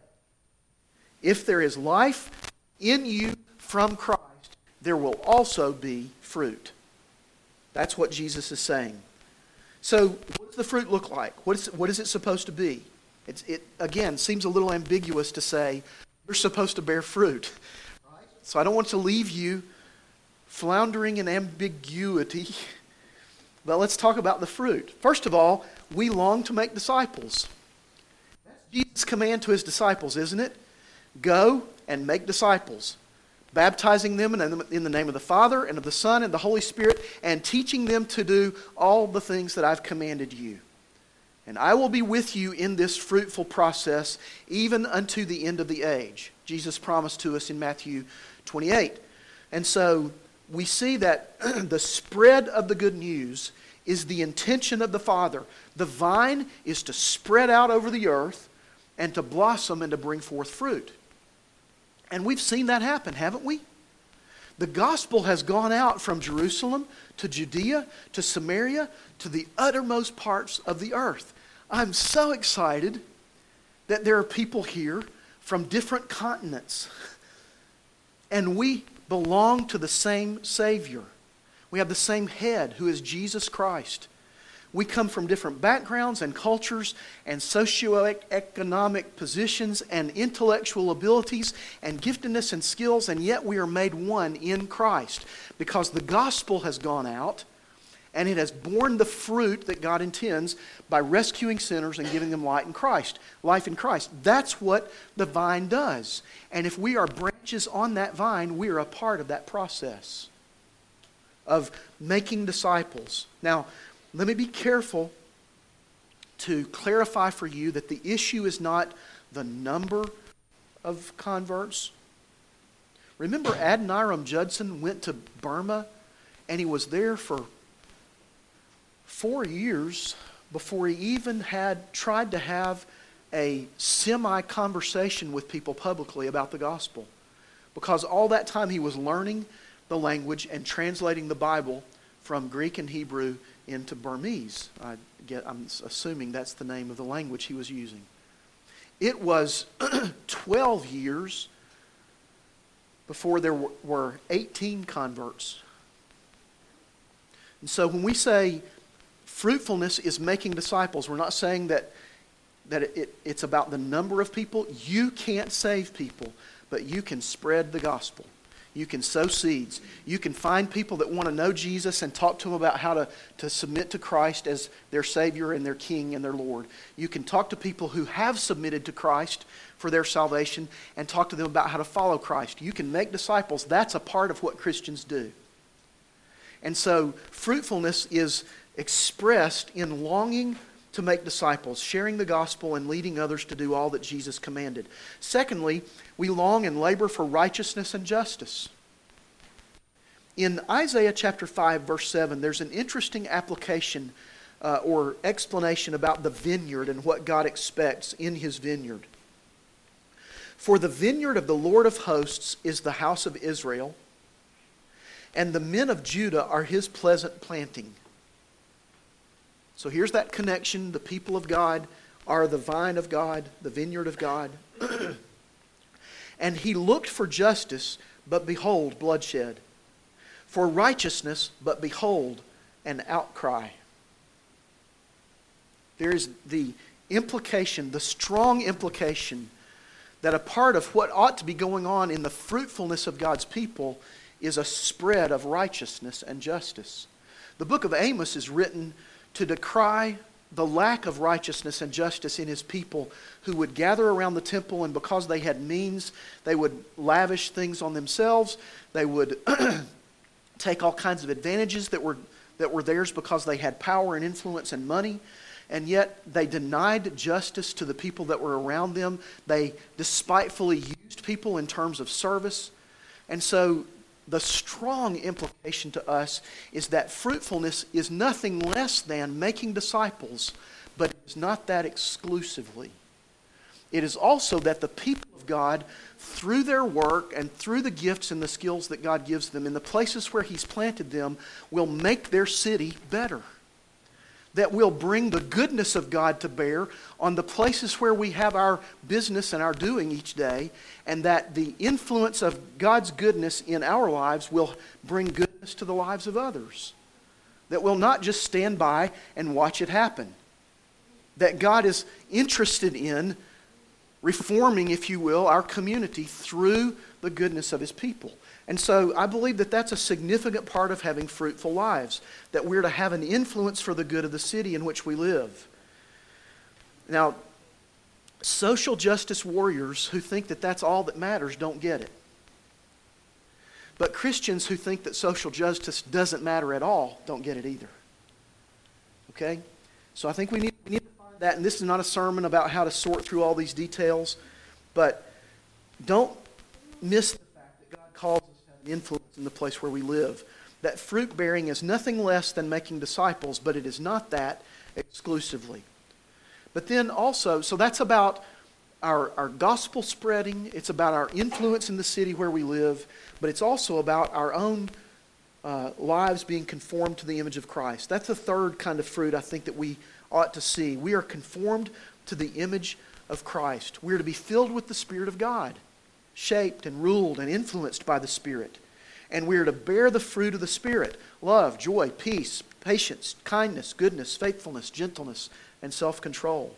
[SPEAKER 2] If there is life in you from Christ, there will also be fruit. That's what Jesus is saying. So, what does the fruit look like? What is, what is it supposed to be? It's, it, again, seems a little ambiguous to say, you're supposed to bear fruit. Right? So I don't want to leave you floundering in ambiguity. But let's talk about the fruit. First of all, we long to make disciples. That's Jesus' command to his disciples, isn't it? Go and make disciples, baptizing them in the name of the Father and of the Son and the Holy Spirit, and teaching them to do all the things that I've commanded you. And I will be with you in this fruitful process, even unto the end of the age. Jesus promised to us in Matthew twenty-eight. And so we see that the spread of the good news is the intention of the Father. The vine is to spread out over the earth and to blossom and to bring forth fruit. And we've seen that happen, haven't we? The gospel has gone out from Jerusalem to Judea to Samaria to the uttermost parts of the earth. I'm so excited that there are people here from different continents. And we belong to the same Savior. We have the same head, who is Jesus Christ. We come from different backgrounds and cultures and socioeconomic positions and intellectual abilities and giftedness and skills, and yet we are made one in Christ because the gospel has gone out and it has borne the fruit that God intends by rescuing sinners and giving them light in Christ, life in Christ. That's what the vine does. And if we are branches on that vine, we are a part of that process of making disciples. Now, let me be careful to clarify for you that the issue is not the number of converts. Remember Adoniram Judson went to Burma and he was there for four years before he even had tried to have a semi-conversation with people publicly about the gospel. Because all that time he was learning the language and translating the Bible from Greek and Hebrew into Burmese. I get, I'm assuming that's the name of the language he was using. It was twelve years before there were eighteen converts. And so when we say fruitfulness is making disciples, we're not saying that, that it, it's about the number of people. You can't save people, but you can spread the gospel. You can sow seeds. You can find people that want to know Jesus and talk to them about how to, to submit to Christ as their Savior and their King and their Lord. You can talk to people who have submitted to Christ for their salvation and talk to them about how to follow Christ. You can make disciples. That's a part of what Christians do. And so fruitfulness is expressed in longing to make disciples, sharing the gospel and leading others to do all that Jesus commanded. Secondly, we long and labor for righteousness and justice. In Isaiah chapter five, verse seven, there's an interesting application uh, or explanation about the vineyard and what God expects in his vineyard. For the vineyard of the Lord of hosts is the house of Israel, and the men of Judah are his pleasant planting. So here's that connection. The people of God are the vine of God, the vineyard of God. And he looked for justice, but behold, bloodshed. For righteousness, but behold, an outcry. There is the implication, the strong implication, that a part of what ought to be going on in the fruitfulness of God's people is a spread of righteousness and justice. The book of Amos is written to decry the lack of righteousness and justice in his people, who would gather around the temple, and because they had means, they would lavish things on themselves. They would take all kinds of advantages that were that were theirs because they had power and influence and money. And yet they denied justice to the people that were around them. They despitefully used people in terms of service. And so the strong implication to us is that fruitfulness is nothing less than making disciples, but it's not that exclusively. It is also that the people of God, through their work and through the gifts and the skills that God gives them in the places where he's planted them, will make their city better. That will bring the goodness of God to bear on the places where we have our business and our doing each day, and that the influence of God's goodness in our lives will bring goodness to the lives of others. That we'll not just stand by and watch it happen. That God is interested in reforming, if you will, our community through the goodness of his people. And so I believe that that's a significant part of having fruitful lives, that we're to have an influence for the good of the city in which we live. Now, social justice warriors who think that that's all that matters don't get it. But Christians who think that social justice doesn't matter at all don't get it either. Okay? So I think we need, we need to find that, and this is not a sermon about how to sort through all these details, but don't miss the fact that God calls us to have an influence in the place where we live. That fruit bearing is nothing less than making disciples, but it is not that exclusively. But then also, so that's about our, our gospel spreading, it's about our influence in the city where we live, but it's also about our own uh, lives being conformed to the image of Christ. That's the third kind of fruit I think that we ought to see. We are conformed to the image of Christ. We are to be filled with the Spirit of God, shaped and ruled and influenced by the Spirit. And we are to bear the fruit of the Spirit: love, joy, peace, patience, kindness, goodness, faithfulness, gentleness, and self-control.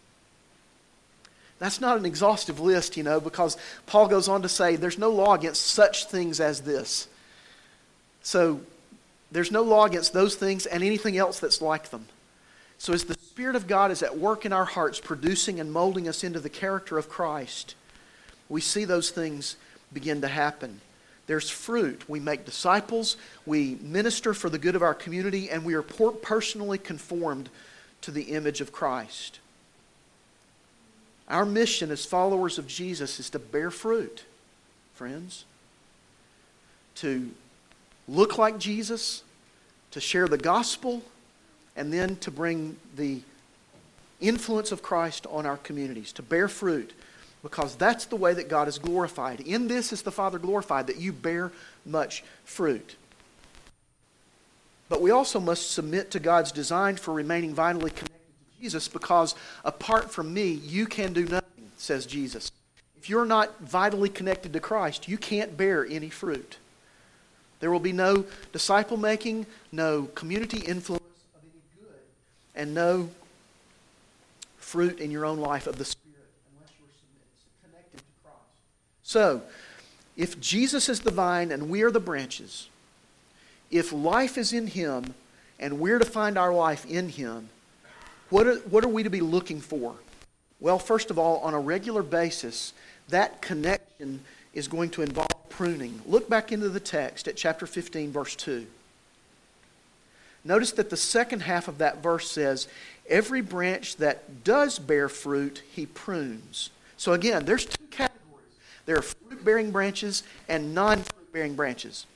[SPEAKER 2] That's not an exhaustive list, you know, because Paul goes on to say there's no law against such things as this. So there's no law against those things and anything else that's like them. So as the Spirit of God is at work in our hearts, producing and molding us into the character of Christ, we see those things begin to happen. There's fruit. We make disciples, we minister for the good of our community, and we are personally conformed to the image of Christ. Our mission as followers of Jesus is to bear fruit, friends. To look like Jesus, to share the gospel, and then to bring the influence of Christ on our communities, to bear fruit, because that's the way that God is glorified. In this is the Father glorified, that you bear much fruit. But we also must submit to God's design for remaining vitally connected to Jesus, because apart from me, you can do nothing, says Jesus. If you're not vitally connected to Christ, you can't bear any fruit. There will be no disciple making, no community influence of any good, and no fruit in your own life of the Spirit unless you're connected to Christ. So, if Jesus is the vine and we are the branches, if life is in Him and we're to find our life in Him, what are, what are we to be looking for? Well, first of all, on a regular basis, that connection is going to involve pruning. Look back into the text at chapter fifteen, verse two. Notice that the second half of that verse says, every branch that does bear fruit, He prunes. So again, there's two categories. There are fruit-bearing branches and non-fruit-bearing branches.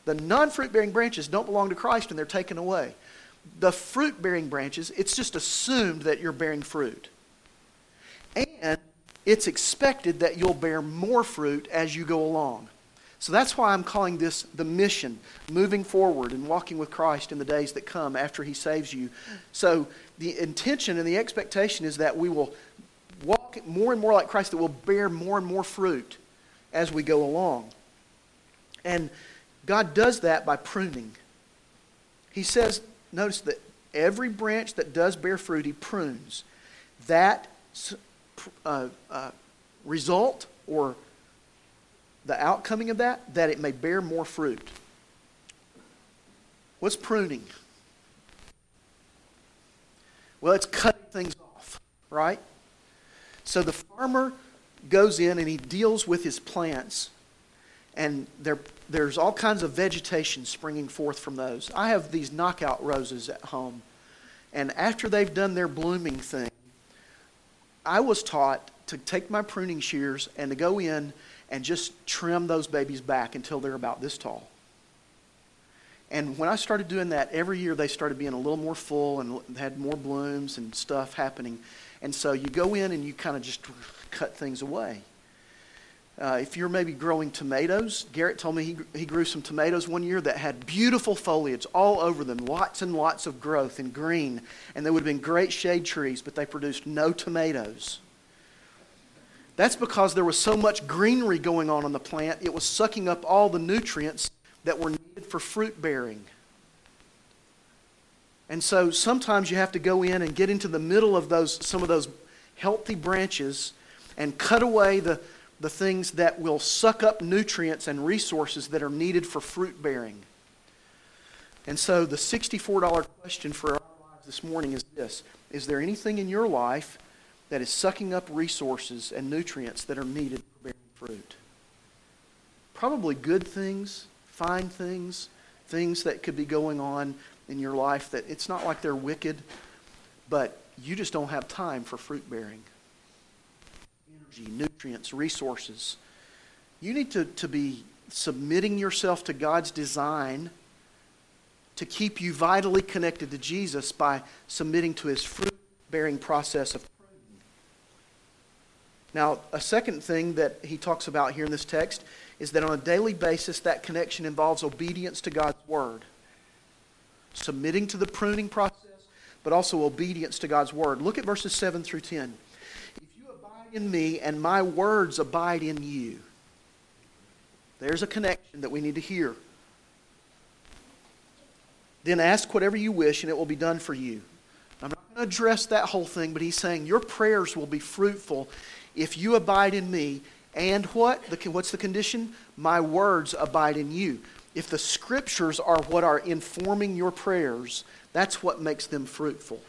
[SPEAKER 2] The non-fruit-bearing branches don't belong to Christ and they're taken away. The fruit-bearing branches, it's just assumed that you're bearing fruit. And it's expected that you'll bear more fruit as you go along. So that's why I'm calling this the mission, moving forward and walking with Christ in the days that come after He saves you. So the intention and the expectation is that we will walk more and more like Christ, that we'll bear more and more fruit as we go along. And God does that by pruning. He says, notice that every branch that does bear fruit, He prunes. That uh, uh, result or the outcoming of that, that it may bear more fruit. What's pruning? Well, it's cutting things off, right? So the farmer goes in and he deals with his plants, and there, there's all kinds of vegetation springing forth from those. I have these knockout roses at home, and after they've done their blooming thing, I was taught to take my pruning shears and to go in and just trim those babies back until they're about this tall. And when I started doing that, every year they started being a little more full and had more blooms and stuff happening. And so you go in and you kind of just cut things away. Uh, if you're maybe growing tomatoes, Garrett told me he, he grew some tomatoes one year that had beautiful foliage all over them, lots and lots of growth and green. And they would have been great shade trees, but they produced no tomatoes. That's because there was so much greenery going on on the plant, it was sucking up all the nutrients that were needed for fruit bearing. And so sometimes you have to go in and get into the middle of those, some of those healthy branches and cut away the, the things that will suck up nutrients and resources that are needed for fruit bearing. And so the sixty-four dollars question for our lives this morning is this: is there anything in your life that is sucking up resources and nutrients that are needed for bearing fruit? Probably good things, fine things, things that could be going on in your life that it's not like they're wicked, but you just don't have time for fruit bearing. Energy, nutrients, resources. You need to, to be submitting yourself to God's design to keep you vitally connected to Jesus by submitting to His fruit-bearing process of pruning. Now, a second thing that he talks about here in this text is that on a daily basis, that connection involves obedience to God's Word. Submitting to the pruning process, but also obedience to God's Word. Look at verses seven through ten. If you abide in me and my words abide in you. There's a connection that we need to hear. Then ask whatever you wish and it will be done for you. I'm not going to address that whole thing, but he's saying your prayers will be fruitful if you abide in me. And what? The, what's the condition? My words abide in you. If the Scriptures are what are informing your prayers, that's what makes them fruitful.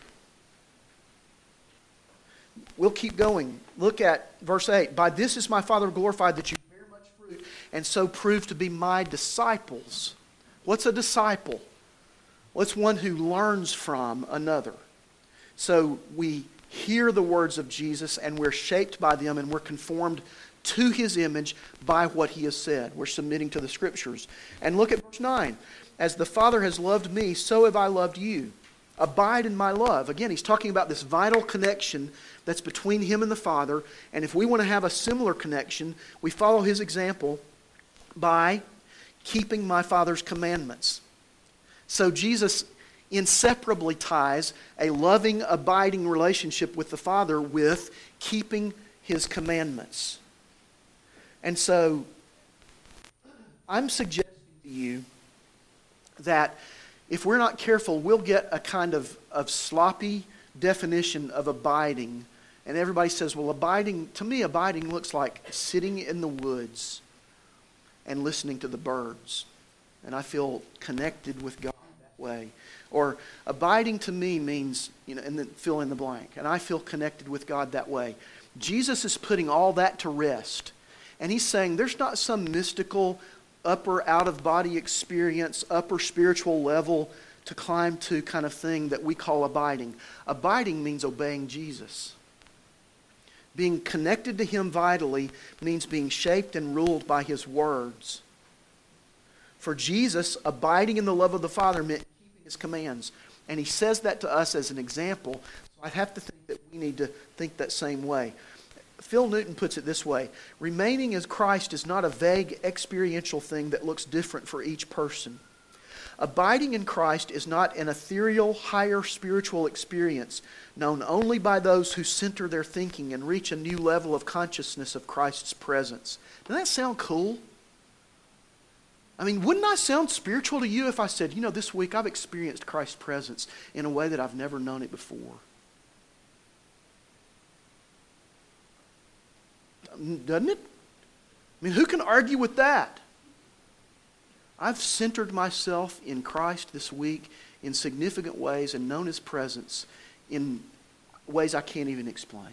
[SPEAKER 2] We'll keep going. Look at verse eight. By this is my Father glorified, that you bear much fruit, and so prove to be my disciples. What's a disciple? Well, it's one who learns from another. So we hear the words of Jesus, and we're shaped by them, and we're conformed to His image by what He has said. We're submitting to the Scriptures. And look at verse nine. As the Father has loved me, so have I loved you. Abide in my love. Again, he's talking about this vital connection that's between him and the Father. And if we want to have a similar connection, we follow his example by keeping my Father's commandments. So Jesus inseparably ties a loving, abiding relationship with the Father with keeping His commandments. And so I'm suggesting to you that if we're not careful, we'll get a kind of, of sloppy definition of abiding. And everybody says, well, abiding, to me, abiding looks like sitting in the woods and listening to the birds. And I feel connected with God that way. Or abiding to me means, you know, and then fill in the blank. And I feel connected with God that way. Jesus is putting all that to rest. And he's saying there's not some mystical upper out-of-body experience, upper spiritual level to climb to kind of thing that we call abiding. Abiding means obeying Jesus. Being connected to Him vitally means being shaped and ruled by His words. For Jesus, abiding in the love of the Father meant keeping His commands. And He says that to us as an example. So I have to think that we need to think that same way. Phil Newton puts it this way: remaining as Christ is not a vague experiential thing that looks different for each person. Abiding in Christ is not an ethereal, higher spiritual experience known only by those who center their thinking and reach a new level of consciousness of Christ's presence. Doesn't that sound cool? I mean, wouldn't I sound spiritual to you if I said, you know, this week I've experienced Christ's presence in a way that I've never known it before? Doesn't it? I mean, who can argue with that? I've centered myself in Christ this week in significant ways and known His presence in ways I can't even explain.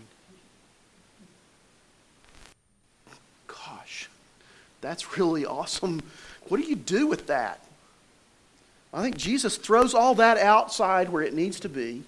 [SPEAKER 2] Gosh, that's really awesome. What do you do with that? I think Jesus throws all that outside where it needs to be.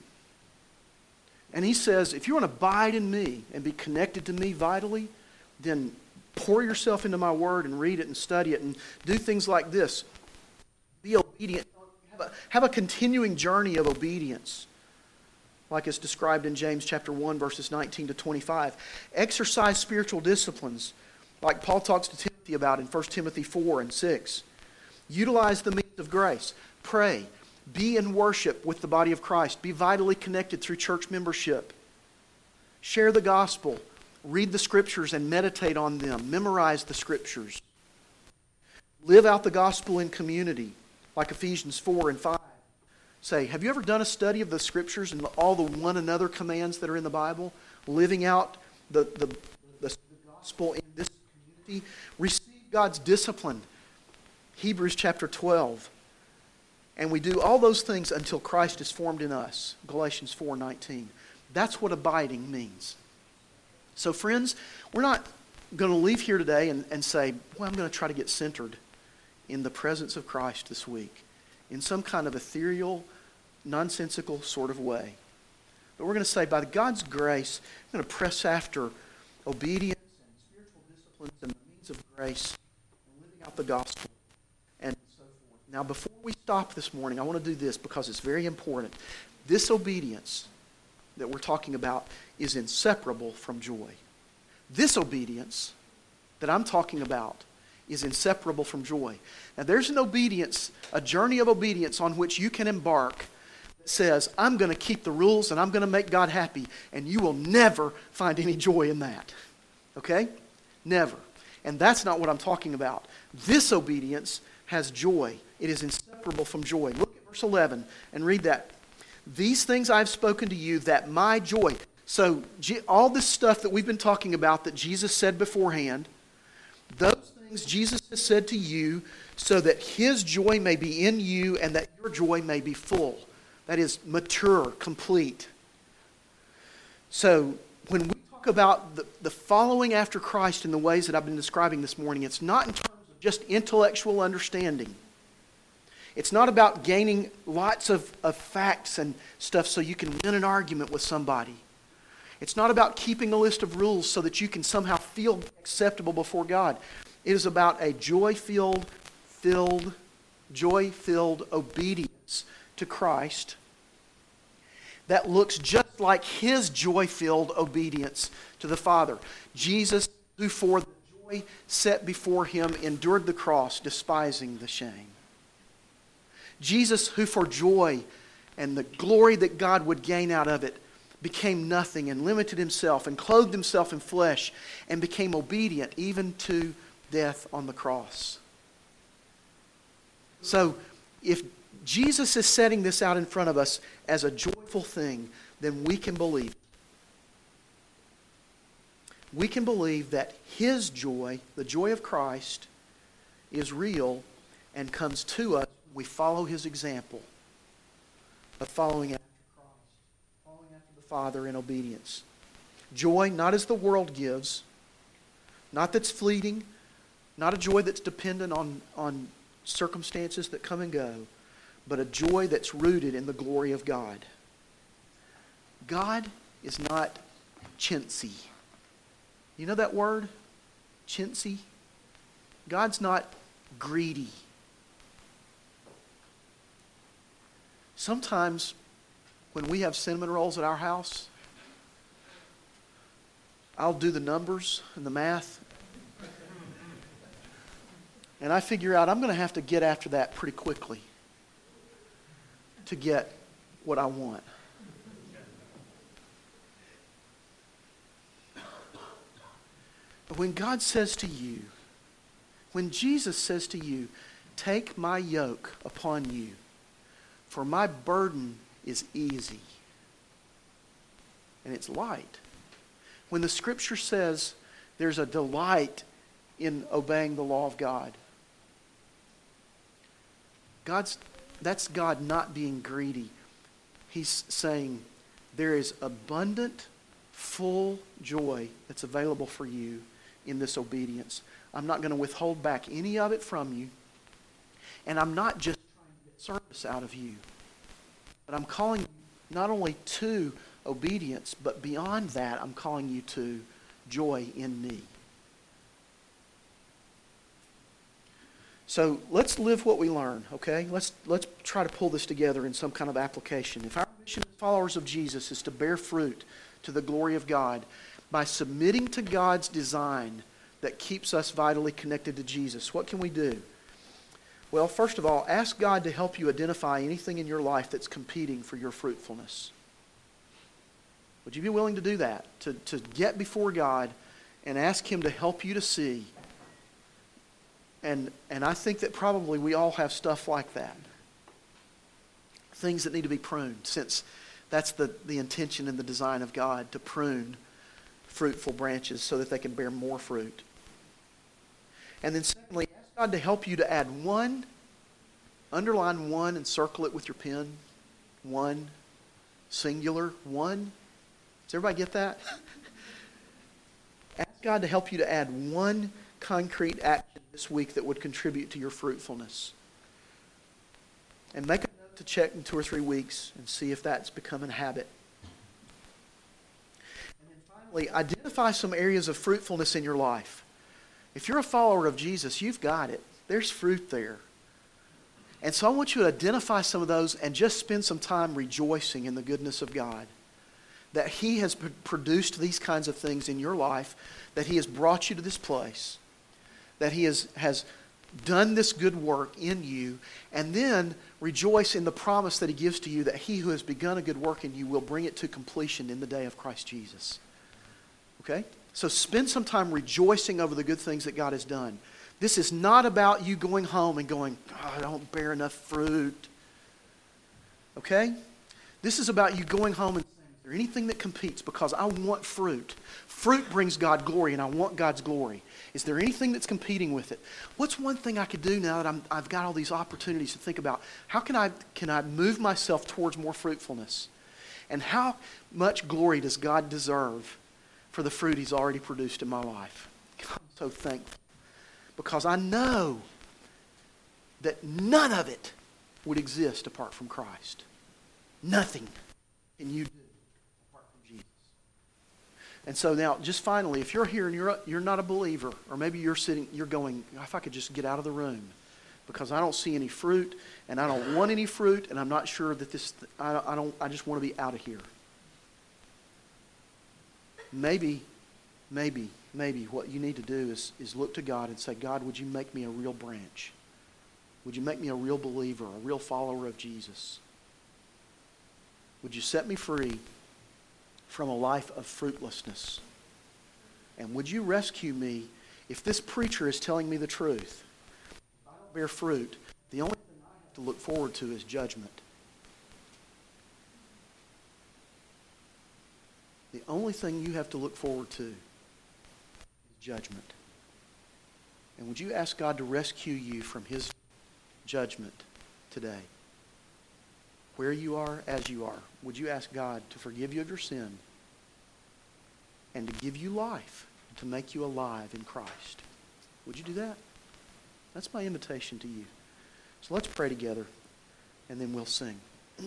[SPEAKER 2] And He says, if you want to abide in me and be connected to me vitally, then pour yourself into my word and read it and study it and do things like this. Be obedient. Have a, have a continuing journey of obedience, like it's described in James chapter one, verses nineteen to twenty-five. Exercise spiritual disciplines, like Paul talks to Timothy about in First Timothy four and six. Utilize the means of grace. Pray. Be in worship with the body of Christ. Be vitally connected through church membership. Share the gospel. Read the Scriptures and meditate on them. Memorize the Scriptures. Live out the gospel in community, like Ephesians four and five. Say, have you ever done a study of the Scriptures and all the one another commands that are in the Bible? Living out the, the, the gospel in this community. Receive God's discipline. Hebrews chapter twelve. And we do all those things until Christ is formed in us. Galatians four nineteen. That's what abiding means. So friends, we're not going to leave here today and, and say, well, I'm going to try to get centered in the presence of Christ this week in some kind of ethereal, nonsensical sort of way. But we're going to say, by God's grace, I'm going to press after obedience and spiritual disciplines and the means of grace and living out the gospel and so forth. Now, before we stop this morning, I want to do this because it's very important. This obedience that we're talking about is inseparable from joy. This obedience that I'm talking about is inseparable from joy. Now there's an obedience, a journey of obedience on which you can embark that says, I'm going to keep the rules and I'm going to make God happy, and you will never find any joy in that. Okay? Never. And that's not what I'm talking about. This obedience has joy. It is inseparable from joy. Look at verse eleven and read that. These things I've spoken to you that my joy. So all this stuff that we've been talking about that Jesus said beforehand, those things Jesus has said to you so that His joy may be in you and that your joy may be full. That is mature, complete. So when we talk about the, the following after Christ in the ways that I've been describing this morning, it's not in terms of just intellectual understanding. It's not about gaining lots of, of facts and stuff so you can win an argument with somebody. It's not about keeping a list of rules so that you can somehow feel acceptable before God. It is about a joy-filled, filled, joy-filled obedience to Christ that looks just like His joy-filled obedience to the Father. Jesus, who for the joy set before Him endured the cross, despising the shame. Jesus, who for joy and the glory that God would gain out of it, became nothing and limited Himself and clothed Himself in flesh and became obedient even to death on the cross. So, if Jesus is setting this out in front of us as a joyful thing, then we can believe. We can believe that His joy, the joy of Christ, is real and comes to us. We follow His example of following after Christ, following after the Father in obedience. Joy, not as the world gives, not that's fleeting, not a joy that's dependent on, on circumstances that come and go, but a joy that's rooted in the glory of God. God is not chintzy. You know that word? Chintzy? God's not greedy. Sometimes when we have cinnamon rolls at our house, I'll do the numbers and the math, and I figure out I'm going to have to get after that pretty quickly to get what I want. But when God says to you, when Jesus says to you, take my yoke upon you, for my burden is easy and it's light. When the Scripture says there's a delight in obeying the law of God, God's, that's God not being greedy. He's saying there is abundant, full joy that's available for you in this obedience. I'm not going to withhold back any of it from you. And I'm not just trying to get service out of you. But I'm calling you not only to obedience, but beyond that, I'm calling you to joy in me. So let's live what we learn, okay? Let's, let's try to pull this together in some kind of application. If our mission as followers of Jesus is to bear fruit to the glory of God by submitting to God's design that keeps us vitally connected to Jesus, what can we do? Well, first of all, ask God to help you identify anything in your life that's competing for your fruitfulness. Would you be willing to do that? To, to get before God and ask Him to help you to see. And, and I think that probably we all have stuff like that. Things that need to be pruned, since that's the, the intention and the design of God, to prune fruitful branches so that they can bear more fruit. And then secondly, ask God to help you to add one, underline one and circle it with your pen. One, singular, one. Does everybody get that? Ask God to help you to add one concrete action this week that would contribute to your fruitfulness. And make a note to check in two or three weeks and see if that's become a habit. And then finally, identify some areas of fruitfulness in your life. If you're a follower of Jesus, you've got it. There's fruit there. And so I want you to identify some of those and just spend some time rejoicing in the goodness of God. That He has produced these kinds of things in your life, that He has brought you to this place, that He has, has done this good work in you, and then rejoice in the promise that He gives to you that He who has begun a good work in you will bring it to completion in the day of Christ Jesus. Okay? So spend some time rejoicing over the good things that God has done. This is not about you going home and going, oh, I don't bear enough fruit. Okay? This is about you going home and saying, is there anything that competes? Because I want fruit. Fruit brings God glory, and I want God's glory. Is there anything that's competing with it? What's one thing I could do now that I'm, I've got all these opportunities to think about? How can I, can I move myself towards more fruitfulness? And how much glory does God deserve for the fruit He's already produced in my life? I'm so thankful. Because I know that none of it would exist apart from Christ. Nothing can you do apart from Jesus. And so now, just finally, if you're here and you're you're not a believer, or maybe you're sitting, you're going, if I could just get out of the room, because I don't see any fruit, and I don't want any fruit, and I'm not sure that this, I, I don't, I just want to be out of here. Maybe, maybe, maybe what you need to do is, is look to God and say, God, would you make me a real branch? Would you make me a real believer, a real follower of Jesus? Would you set me free from a life of fruitlessness? And would you rescue me if this preacher is telling me the truth? If I don't bear fruit, the only thing I have to look forward to is judgment. The only thing you have to look forward to is judgment. And would you ask God to rescue you from His judgment today? Where you are, as you are, would you ask God to forgive you of your sin and to give you life, to make you alive in Christ? Would you do that? That's my invitation to you. So let's pray together, and then we'll sing.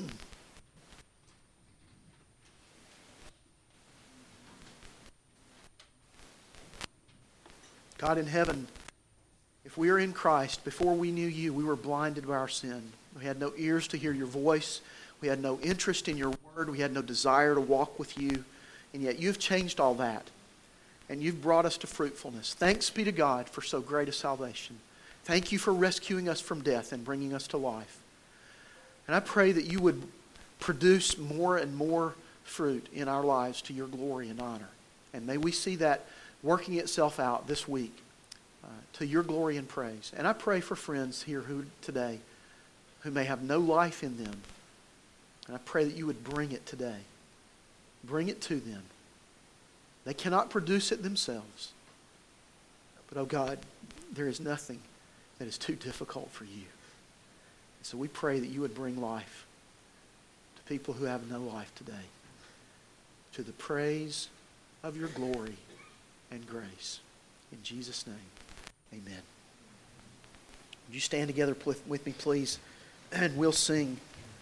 [SPEAKER 2] God in heaven, if we are in Christ, before we knew you, we were blinded by our sin. We had no ears to hear your voice. We had no interest in your word. We had no desire to walk with you. And yet you've changed all that. And you've brought us to fruitfulness. Thanks be to God for so great a salvation. Thank you for rescuing us from death and bringing us to life. And I pray that you would produce more and more fruit in our lives to your glory and honor. And may we see that working itself out this week uh, to your glory and praise. And I pray for friends here who today who may have no life in them. And I pray that you would bring it today. Bring it to them. They cannot produce it themselves. But, oh God, there is nothing that is too difficult for you. And so we pray that you would bring life to people who have no life today, to the praise of your glory and grace. In Jesus' name, amen. Would you stand together with me, please, and we'll sing.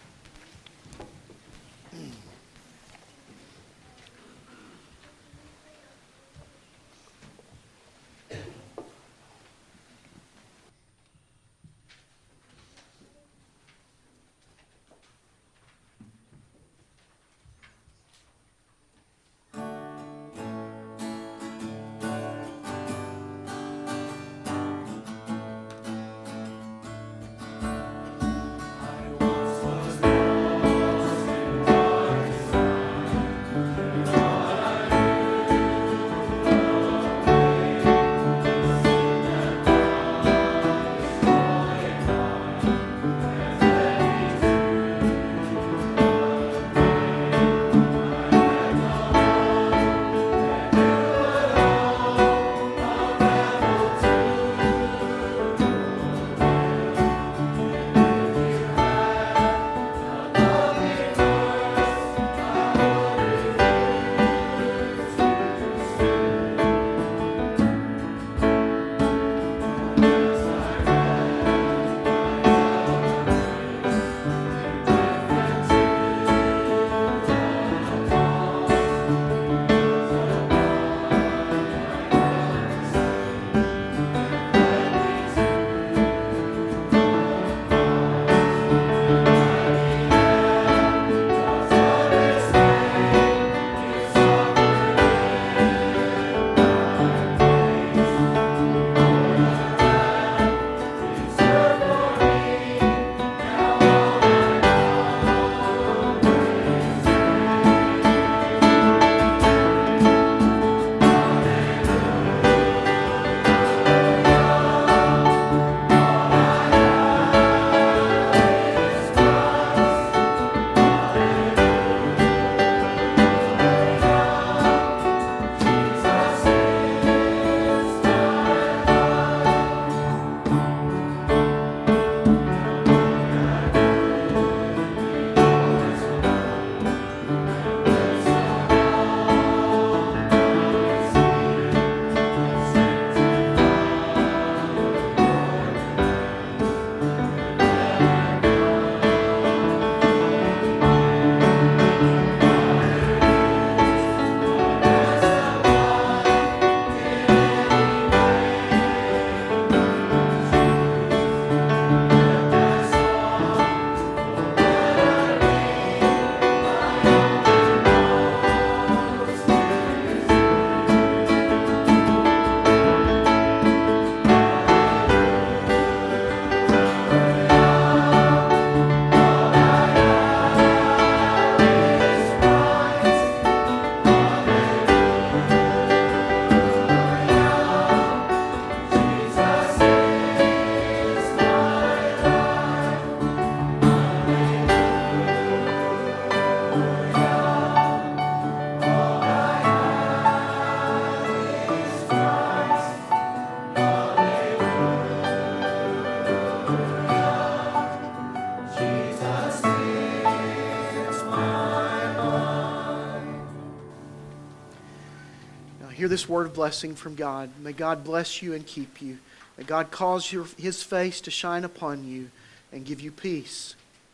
[SPEAKER 2] Hear this word of blessing from God. May God bless you and keep you. May God cause your, His face to shine upon you and give you peace.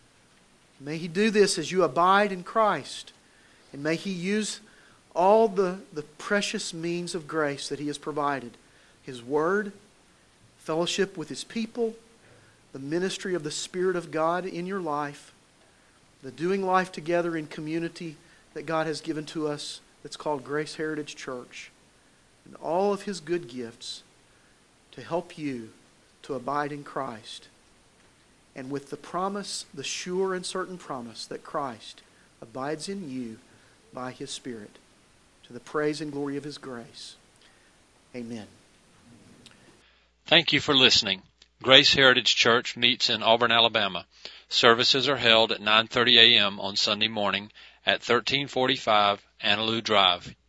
[SPEAKER 2] May He do this as you abide in Christ. And may He use all the, the precious means of grace that He has provided. His Word, fellowship with His people, the ministry of the Spirit of God in your life, the doing life together in community that God has given to us that's called Grace Heritage Church, and all of His good gifts to help you to abide in Christ. And with the promise, the sure and certain promise that Christ abides in you by His Spirit, to the praise and glory of His grace. Amen.
[SPEAKER 1] Thank you for listening. Grace Heritage Church meets in Auburn, Alabama. Services are held at nine thirty a.m. on Sunday morning at thirteen forty-five Annaloo Drive,